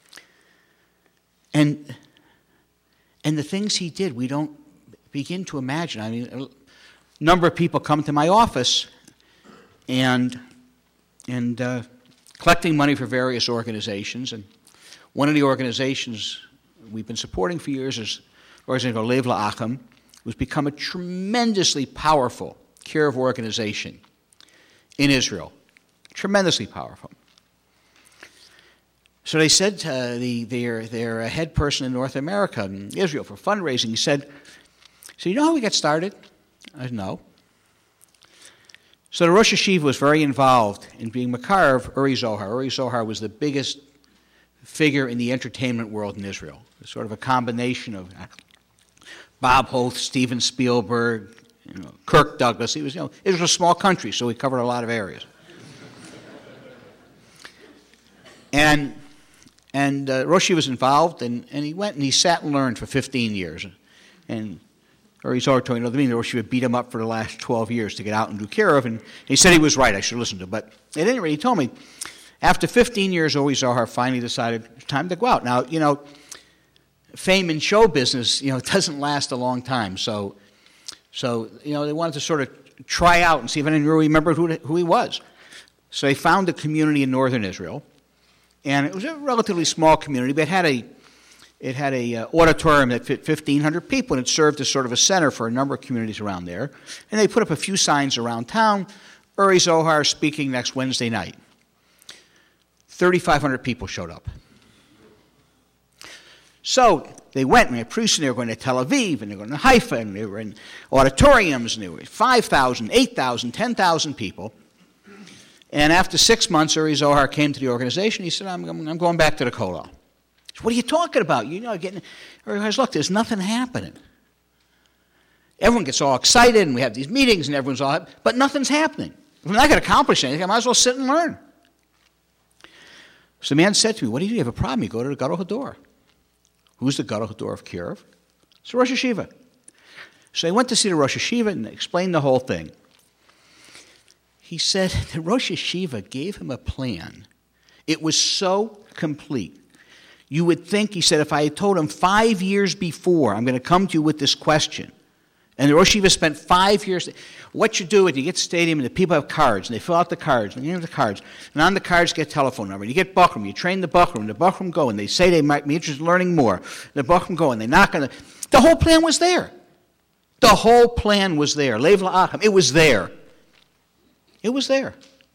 And, and the things he did, we don't begin to imagine. I mean, a number of people come to my office and, and uh, collecting money for various organizations. And one of the organizations we've been supporting for years is an organization called Lev La'achim, who's become a tremendously powerful Kiruv organization in Israel. Tremendously powerful. So they said to the, their, their head person in North America, in Israel, for fundraising, he said, so you know how we got started? I said, no. So the Rosh Hashiva was very involved in being Makarov Uri Zohar. Uri Zohar was the biggest figure in the entertainment world in Israel. Sort of a combination of Bob Hope, Steven Spielberg, you know, Kirk Douglas. He was, you know, it was a small country, so he covered a lot of areas. and and uh, Roshi was involved, and, and he went and he sat and learned for fifteen years. And Uri Zohar told me, you know, the Roshi would beat him up for the last twelve years to get out and do Kirov, and he said he was right, I should listen to him. But at any rate, he told me, after fifteen years, Uri Zohar finally decided it's time to go out. Now, you know, fame in show business, you know, it doesn't last a long time. So, so you know, they wanted to sort of try out and see if anyone really remembered who, who he was. So they found a community in northern Israel, and it was a relatively small community, but it had a it had a uh, auditorium that fit fifteen hundred people, and it served as sort of a center for a number of communities around there. And they put up a few signs around town. Uri Zohar speaking next Wednesday night. thirty-five hundred people showed up. So they went, and they were priests, and they were going to Tel Aviv, and they were going to Haifa, and they were in auditoriums, and there were five thousand, eight thousand, ten thousand people. And after six months, Uri Zohar came to the organization. He said, I'm, I'm going back to the Kollel. Said, what are you talking about? You know, getting. Uri says, look, there's nothing happening. Everyone gets all excited, and we have these meetings, and everyone's all, but nothing's happening. If I'm not going to accomplish anything, I might as well sit and learn. So the man said to me, what do you do? You have a problem. You go to the Gadol Hador. Who's the Gadol Hador of Kirov? It's the Rosh Hashiva. So I went to see the Rosh Hashiva and explained the whole thing. He said the Rosh Hashiva gave him a plan. It was so complete. You would think, he said, if I had told him five years before, I'm going to come to you with this question, and the Rosh Hashiva spent five years. What you do is you get to the stadium, and the people have cards, and they fill out the cards, and you have the cards. And on the cards, get a telephone number. And you get Bachram. You train the Bachram. The Bachram go, and they say they might be interested in learning more. The Bachram go, and they knock on the... The whole plan was there. The whole plan was there. Lev La'acham. It was there. It was there.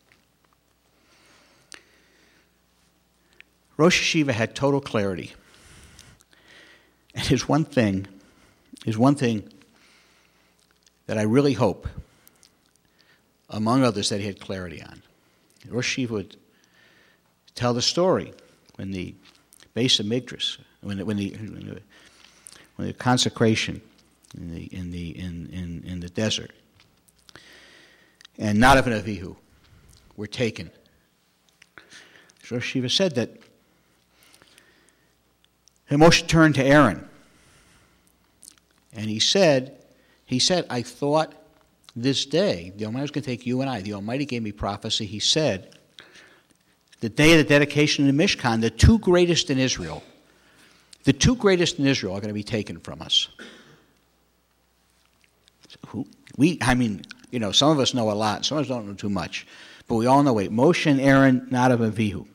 Rosh Hashiva had total clarity. And there's one thing, there's one thing that I really hope, among others, that he had clarity on. Rosh Hashiva would tell the story when the Beis HaMikdash, when the, when the, when the, when the consecration in the in the in, in, in the desert, and Nadav and Avihu were taken. So Rosh Hashiva said that Moshe turned to Aaron, and he said, he said, I thought this day, the Almighty was going to take you and I. The Almighty gave me prophecy. He said, the day of the dedication of the Mishkan, the two greatest in Israel, the two greatest in Israel are going to be taken from us. Who? We, I mean, you know, some of us know a lot, some of us don't know too much, but we all know it. Moshe and Aaron, Nadav and Avihu.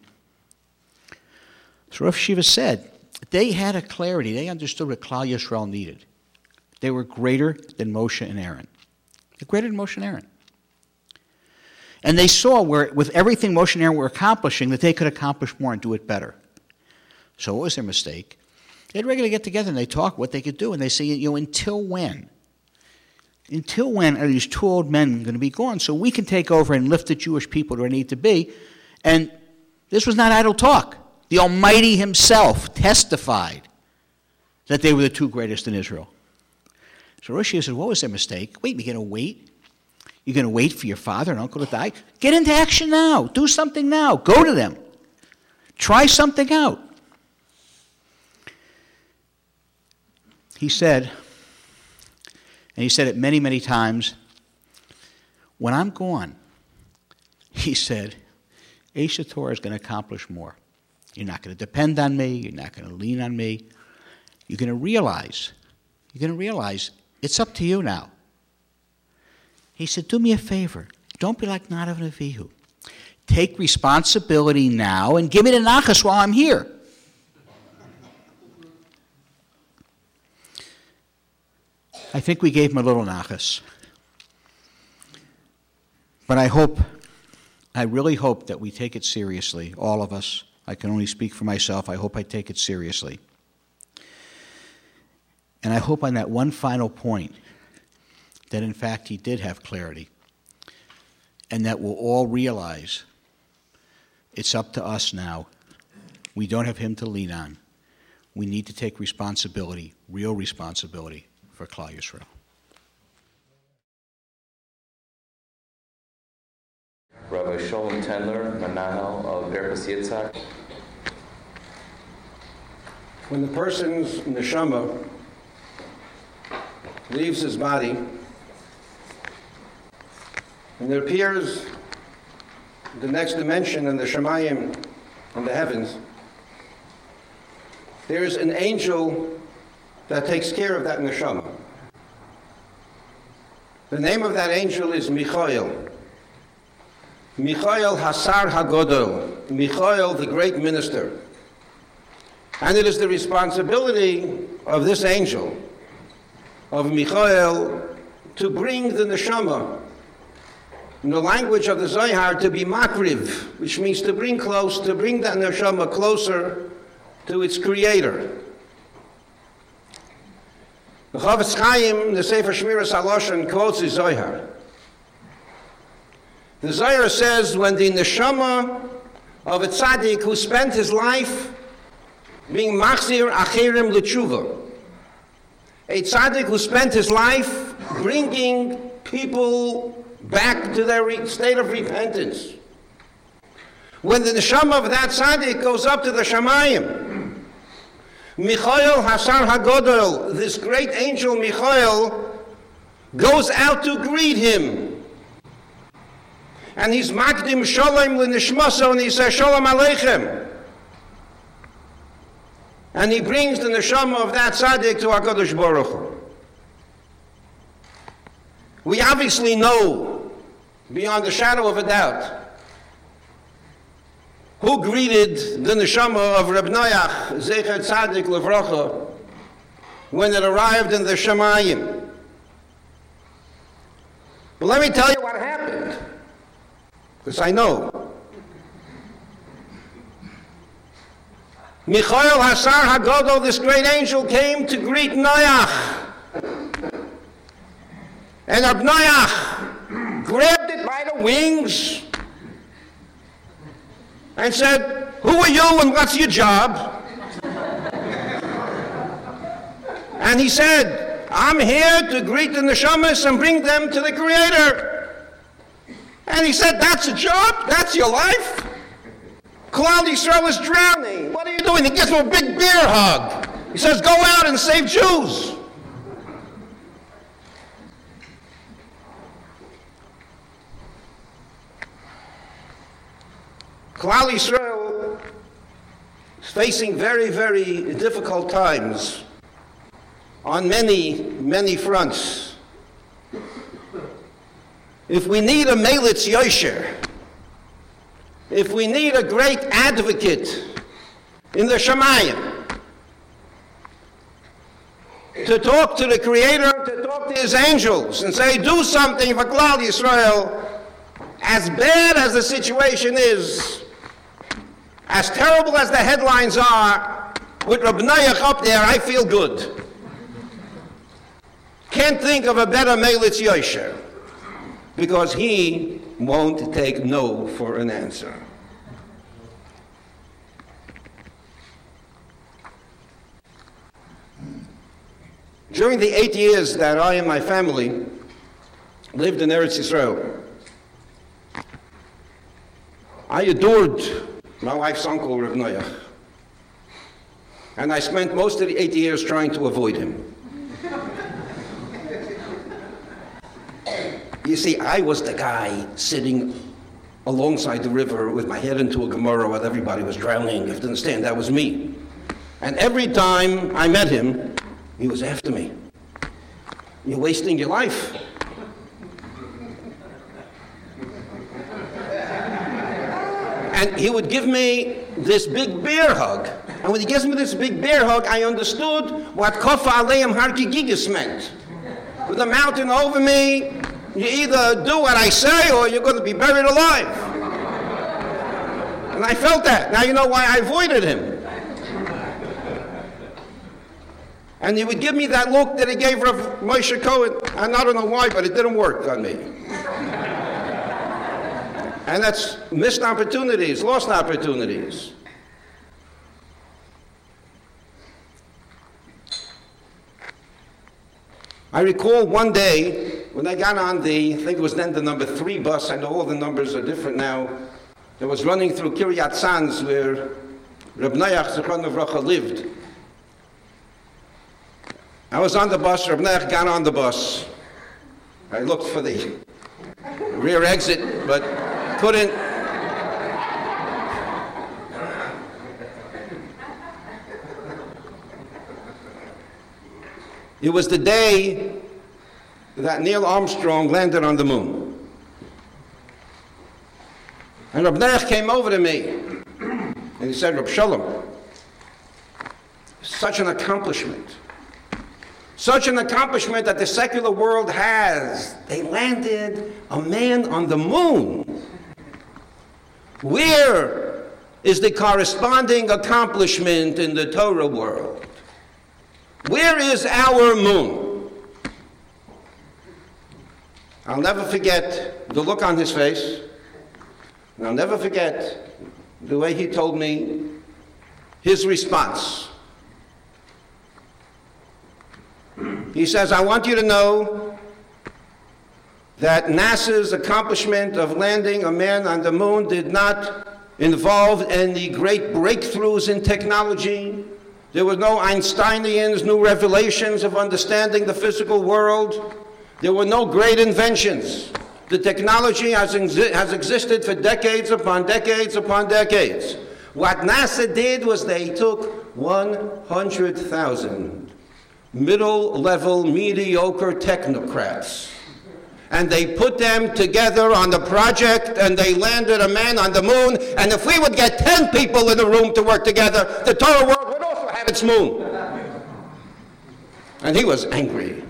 So Rosh Hashiva said, they had a clarity. They understood what Klal Yisrael needed. They were greater than Moshe and Aaron. They're greater than Moshe and Aaron. And they saw where, with everything Moshe and Aaron were accomplishing, that they could accomplish more and do it better. So what was their mistake? They'd regularly get together and they talk what they could do. And they say, you know, until when? Until when are these two old men going to be gone so we can take over and lift the Jewish people to where they need to be? And this was not idle talk. The Almighty himself testified that they were the two greatest in Israel. So Rosh Hashiva said, what was their mistake? Wait, you're going to wait? You're going to wait for your father and uncle to die? Get into action now. Do something now. Go to them. Try something out. He said, and he said it many, many times, when I'm gone, he said, Aish HaTorah is going to accomplish more. You're not going to depend on me. You're not going to lean on me. You're going to realize, you're going to realize it's up to you now. He said, do me a favor. Don't be like Nadav and Avihu. Take responsibility now and give me the nachas while I'm here. I think we gave him a little nachas. But I hope, I really hope that we take it seriously, all of us. I can only speak for myself. I hope I take it seriously. And I hope on that one final point that in fact he did have clarity, and that we'll all realize it's up to us now. We don't have him to lean on. We need to take responsibility, real responsibility, for Klal Yisrael. Rabbi Sholem Tendler, Manahel of Berkos Yitzhak. When the person's neshama leaves his body, and there appears the next dimension in the Shemayim, in the heavens, there's an angel that takes care of that neshama. The name of that angel is Michael. Michael Hasar HaGodol, Michael, the great minister. And it is the responsibility of this angel, of Michael, to bring the neshama, in the language of the Zohar, to be makriv, which means to bring close, to bring that neshama closer to its creator. The Chavetz Chaim, the Sefer Shmiras HaLashon, quotes the Zohar. The Zohar says, when the neshama of a tzaddik who spent his life being machzir acherim l'tshuva, a tzaddik who spent his life bringing people back to their re- state of repentance, when the neshama of that tzaddik goes up to the Shamayim, Michael Hasar HaGodol, this great angel Michael, goes out to greet him. And he's makdim shalom l'nishmaso, and he says shalom aleichem. And he brings the neshama of that tzaddik to HaKadosh Baruch Hu. We obviously know, beyond a shadow of a doubt, who greeted the neshama of Reb Noach, Zecher Tzadik Levracha, when it arrived in the Shemayim. But let me tell you what happened, because I know. Michael Hasar HaGodol, this great angel, came to greet Noach. And Reb Noach grabbed it by the wings and said, "Who are you and what's your job?" And he said, "I'm here to greet the neshamas and bring them to the Creator." And he said, "That's a job? That's your life? Klal Yisrael is drowning. What are you doing?" He gives him a big bear hug. He says, "Go out and save Jews." Klal Yisrael is facing very, very difficult times on many, many fronts. If we need a Melitz Yosher, if we need a great advocate in the Shemayim to talk to the Creator, to talk to His angels and say, "Do something for Klal Yisrael," as bad as the situation is, as terrible as the headlines are, with Reb Noach up there, I feel good. Can't think of a better Melitz Yosher, because he won't take no for an answer. During the eight years that I and my family lived in Eretz Yisrael, I adored my wife's uncle, Reb Noach, and I spent most of the eight years trying to avoid him. You see, I was the guy sitting alongside the river with my head into a Gemara while everybody was drowning. You have to understand, that was me. And every time I met him, he was after me. "You're wasting your life." And he would give me this big bear hug. And when he gives me this big bear hug, I understood what Kofa Aleim Har Gigigas meant. With the mountain over me, you either do what I say or you're going to be buried alive. And I felt that. Now you know why I avoided him. And he would give me that look that he gave Rav Moshe Cohen. And I don't know why, but it didn't work on me. And that's missed opportunities, lost opportunities. I recall one day when I got on the, I think it was then the number three bus, I know all the numbers are different now, that was running through Kiryat Sanz where Reb Noach Zichron Livracha lived. I was on the bus, Reb Noach got on the bus. I looked for the rear exit, but couldn't. It was the day that Neil Armstrong landed on the moon. And Reb Noach came over to me, and he said, Reb Shalom, such an accomplishment. Such an accomplishment that the secular world has. They landed a man on the moon. Where is the corresponding accomplishment in the Torah world? Where is our moon? I'll never forget the look on his face, and I'll never forget the way he told me his response. He says, I want you to know that NASA's accomplishment of landing a man on the moon did not involve any great breakthroughs in technology. There were no Einsteinians, new revelations of understanding the physical world. There were no great inventions. The technology has, exi- has existed for decades upon decades upon decades. What NASA did was they took one hundred thousand middle-level, mediocre technocrats, and they put them together on the project, and they landed a man on the moon, and if we would get ten people in the room to work together, the Torah world would also have its moon. And he was angry.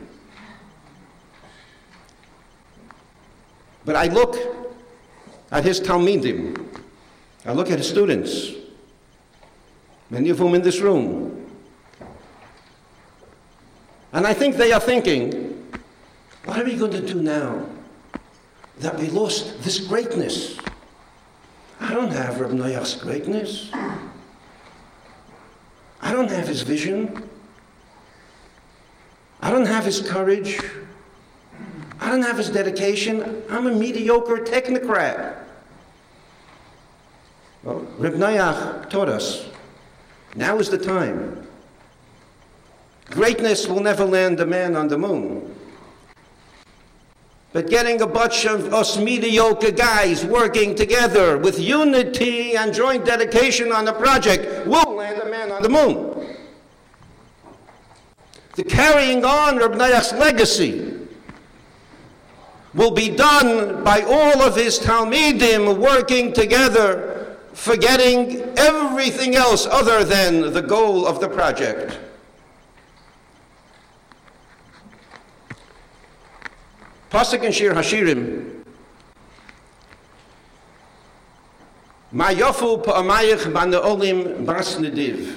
But I look at his Talmidim, I look at his students, many of whom in this room, and I think they are thinking, what are we going to do now that we lost this greatness? I don't have Reb Noach's greatness. I don't have his vision. I don't have his courage. I don't have his dedication. I'm a mediocre technocrat. Well, Reb Noach taught us, now is the time. Greatness will never land a man on the moon. But getting a bunch of us mediocre guys working together with unity and joint dedication on the project will land a man on the moon. The carrying on Reb Noach's legacy will be done by all of his Talmidim working together, forgetting everything else other than the goal of the project. Pasuk in Shir Hashirim, Ma yofu pa'amayich ba'ne'olim bas nediv.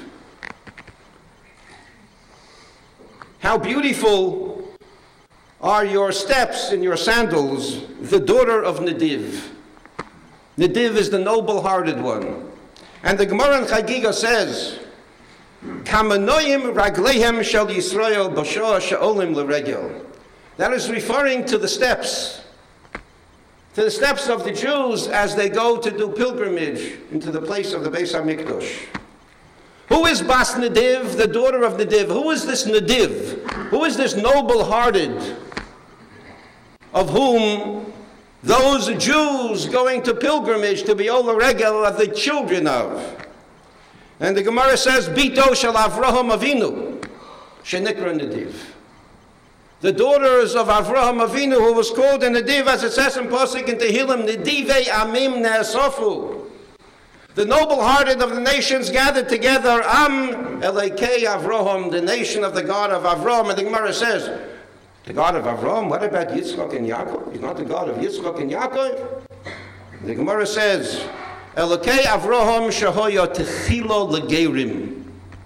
How beautiful are your steps in your sandals, the daughter of Nediv. Nediv is the noble-hearted one. And the Gemara in Chagiga says, Kamanoyim raglehem shel Yisrael b'shoah she'olim l'regel. That is referring to the steps, to the steps of the Jews as they go to do pilgrimage into the place of the Beis HaMikdash. Who is Bas Nediv, the daughter of Nediv? Who is this Nediv? Who is this noble-hearted, of whom those Jews going to pilgrimage to Be'ola Regel are the children of? And the Gemara says, Bito shel Avraham Avinu, shenikra Nediv. The daughters of Avraham Avinu, who was called a Nediv, as it says in Pasuk in Tehillim, Nedivei Amim Ne'asofu. The noble-hearted of the nations gathered together, Am Elekei Avraham, the nation of the God of Avraham. And the Gemara says, the God of Avraham, what about Yitzchak and Yaakov? He's not the God of Yitzchak and Yaakov? The Gemara says, Elokei Avraham shehoya techilo legerim.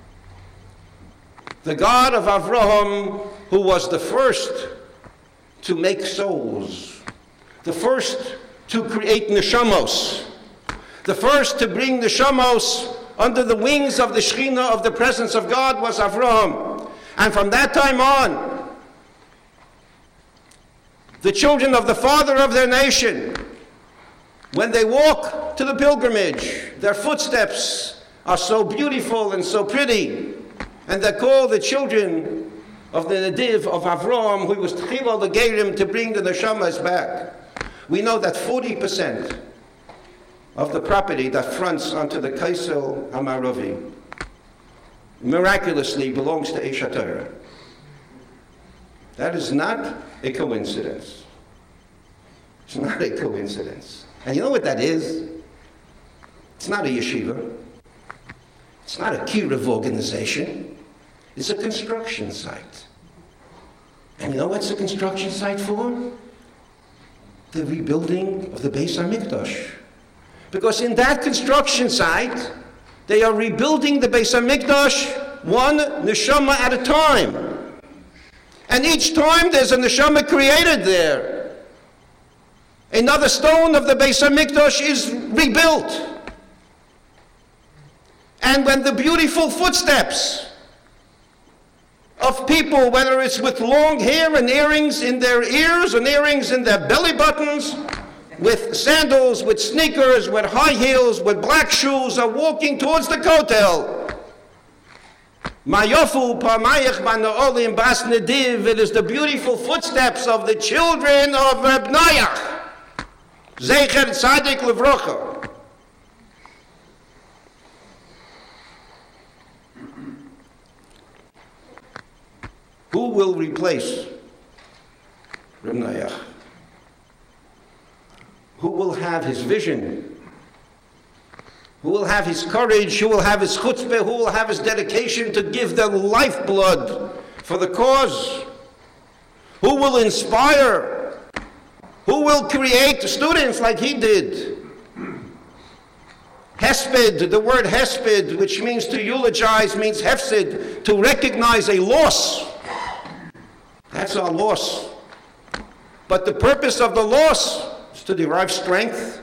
The God of Avraham, who was the first to make souls, the first to create neshamos, the first to bring neshamos under the wings of the Shekhinah of the presence of God was Avraham. And from that time on, the children of the father of their nation, when they walk to the pilgrimage, their footsteps are so beautiful and so pretty, and they call the children of the Nadiv of Avraham, who was Tchilo the Gerim, to bring the Neshamas back. We know that forty percent of the property that fronts onto the Kaisel Amaravi miraculously belongs to Eish HaTorah. That is not a coincidence. It's not a coincidence. And you know what that is? It's not a yeshiva. It's not a kiruv organization. It's a construction site. And you know what's the construction site for? The rebuilding of the Beis HaMikdash. Because in that construction site, they are rebuilding the Beis HaMikdash one neshama at a time. And each time there's a neshama created there. Another stone of the Beis HaMikdash is rebuilt. And when the beautiful footsteps of people, whether it's with long hair and earrings in their ears and earrings in their belly buttons, with sandals, with sneakers, with high heels, with black shoes, are walking towards the Kotel. Mayofu Parmayach Banaolim Bas Nediv, it is the beautiful footsteps of the children of Reb Noach. Zecher Tzadik Levrocha. Who will replace Reb Noach? Who will have his vision? Who will have his courage? Who will have his chutzpah? Who will have his dedication to give their lifeblood for the cause? Who will inspire? Who will create students like he did? Hesped, the word hesped, which means to eulogize, means hefsid, to recognize a loss. That's our loss. But the purpose of the loss is to derive strength.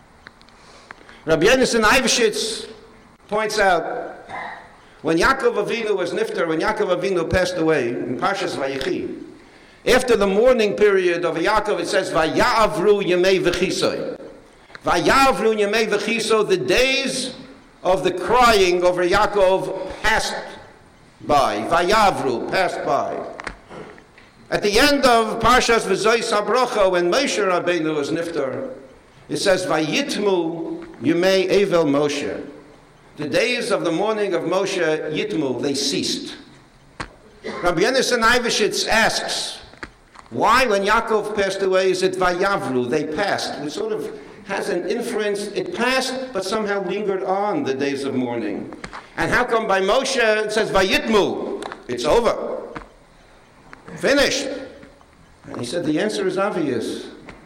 Rabbi Yonasan Eibeshitz points out, when Yaakov Avinu was nifter, when Yaakov Avinu passed away in Parshas Vayechi, after the mourning period of Yaakov, it says, Vayavru yemei v'chisoy. Vayavru yemei v'chisoy, the days of the crying over Yaakov passed by. Vayavru, passed by. At the end of Parshas V'zois HaBrocha, when Moshe Rabbeinu was nifter, it says, Vayitmu yemei evel Moshe. The days of the mourning of Moshe, Yitmu, they ceased. Rabbi Yonasan Eibeshitz asks, why, when Yaakov passed away, is it Vayavru, they passed? It sort of has an inference, it passed, but somehow lingered on the days of mourning. And how come by Moshe it says Vayitmu? It's over. Finished. And he said the answer is obvious.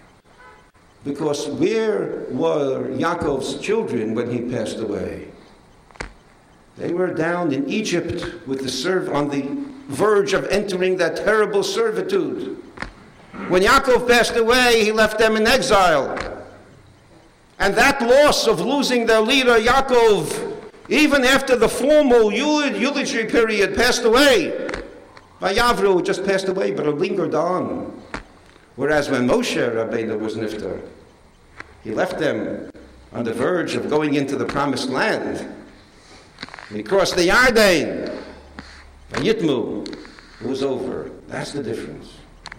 Because where were Yaakov's children when he passed away? They were down in Egypt with the serv- on the verge of entering that terrible servitude. When Yaakov passed away, he left them in exile. And that loss of losing their leader, Yaakov, even after the formal eulogy period passed away, Vayavru just passed away, but it lingered on. Whereas when Moshe Rabbeinu was nifter, he left them on the verge of going into the promised land. He crossed the Yarden. Vayitmu, it was over. That's the difference.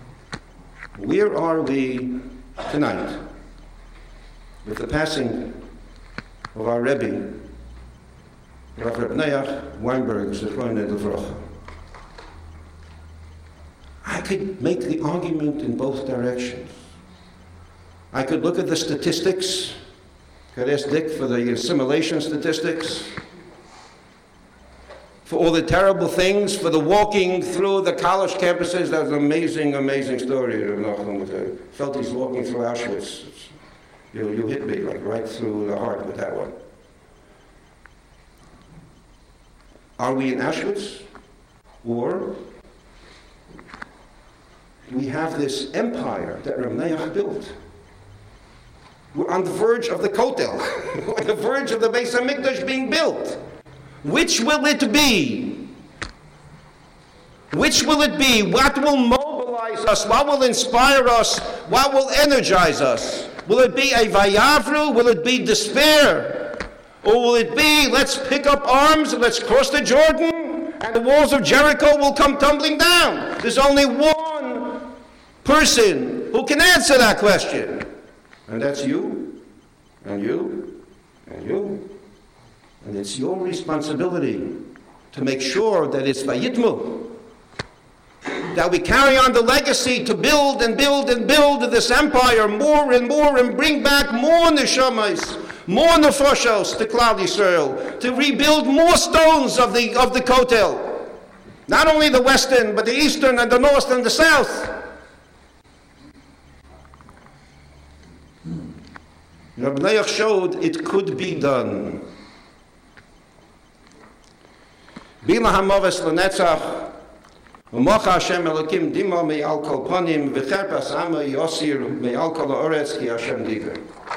Where are we tonight with the passing of our Rebbe, Rav Reb Noach Weinberg, Zichrono Livrocha? I could make the argument in both directions. I could look at the statistics, could ask Dick for the assimilation statistics, for all the terrible things, for the walking through the college campuses. That's an amazing, amazing story. I felt he's walking through Auschwitz. It's You, you hit me like right through the heart with that one. Are we in Auschwitz? Or we have this empire that Reb Noach built. We're on the verge of the Kotel. We're on the verge of the Beis HaMikdash being built. Which will it be? Which will it be? What will mobilize us? What will inspire us? What will energize us? Will it be a Vayavru? Will it be despair? Or will it be, let's pick up arms and let's cross the Jordan and the walls of Jericho will come tumbling down? There's only one person who can answer that question. And that's you, and you, and you. And it's your responsibility to make sure that it's Vayitmu, that we carry on the legacy to build and build and build this empire more and more and bring back more neshamas, more nefoshos to Klal Yisrael, to rebuild more stones of the, of the Kotel. Not only the western, but the eastern and the north and the south. Reb Noach showed it could be done. Bila hamoves lenetzach, u'mocha Hashem Elokim dimo me'al kol ponim, v'cherpas ama yosir me'al kol ha'oretz ki Hashem diver.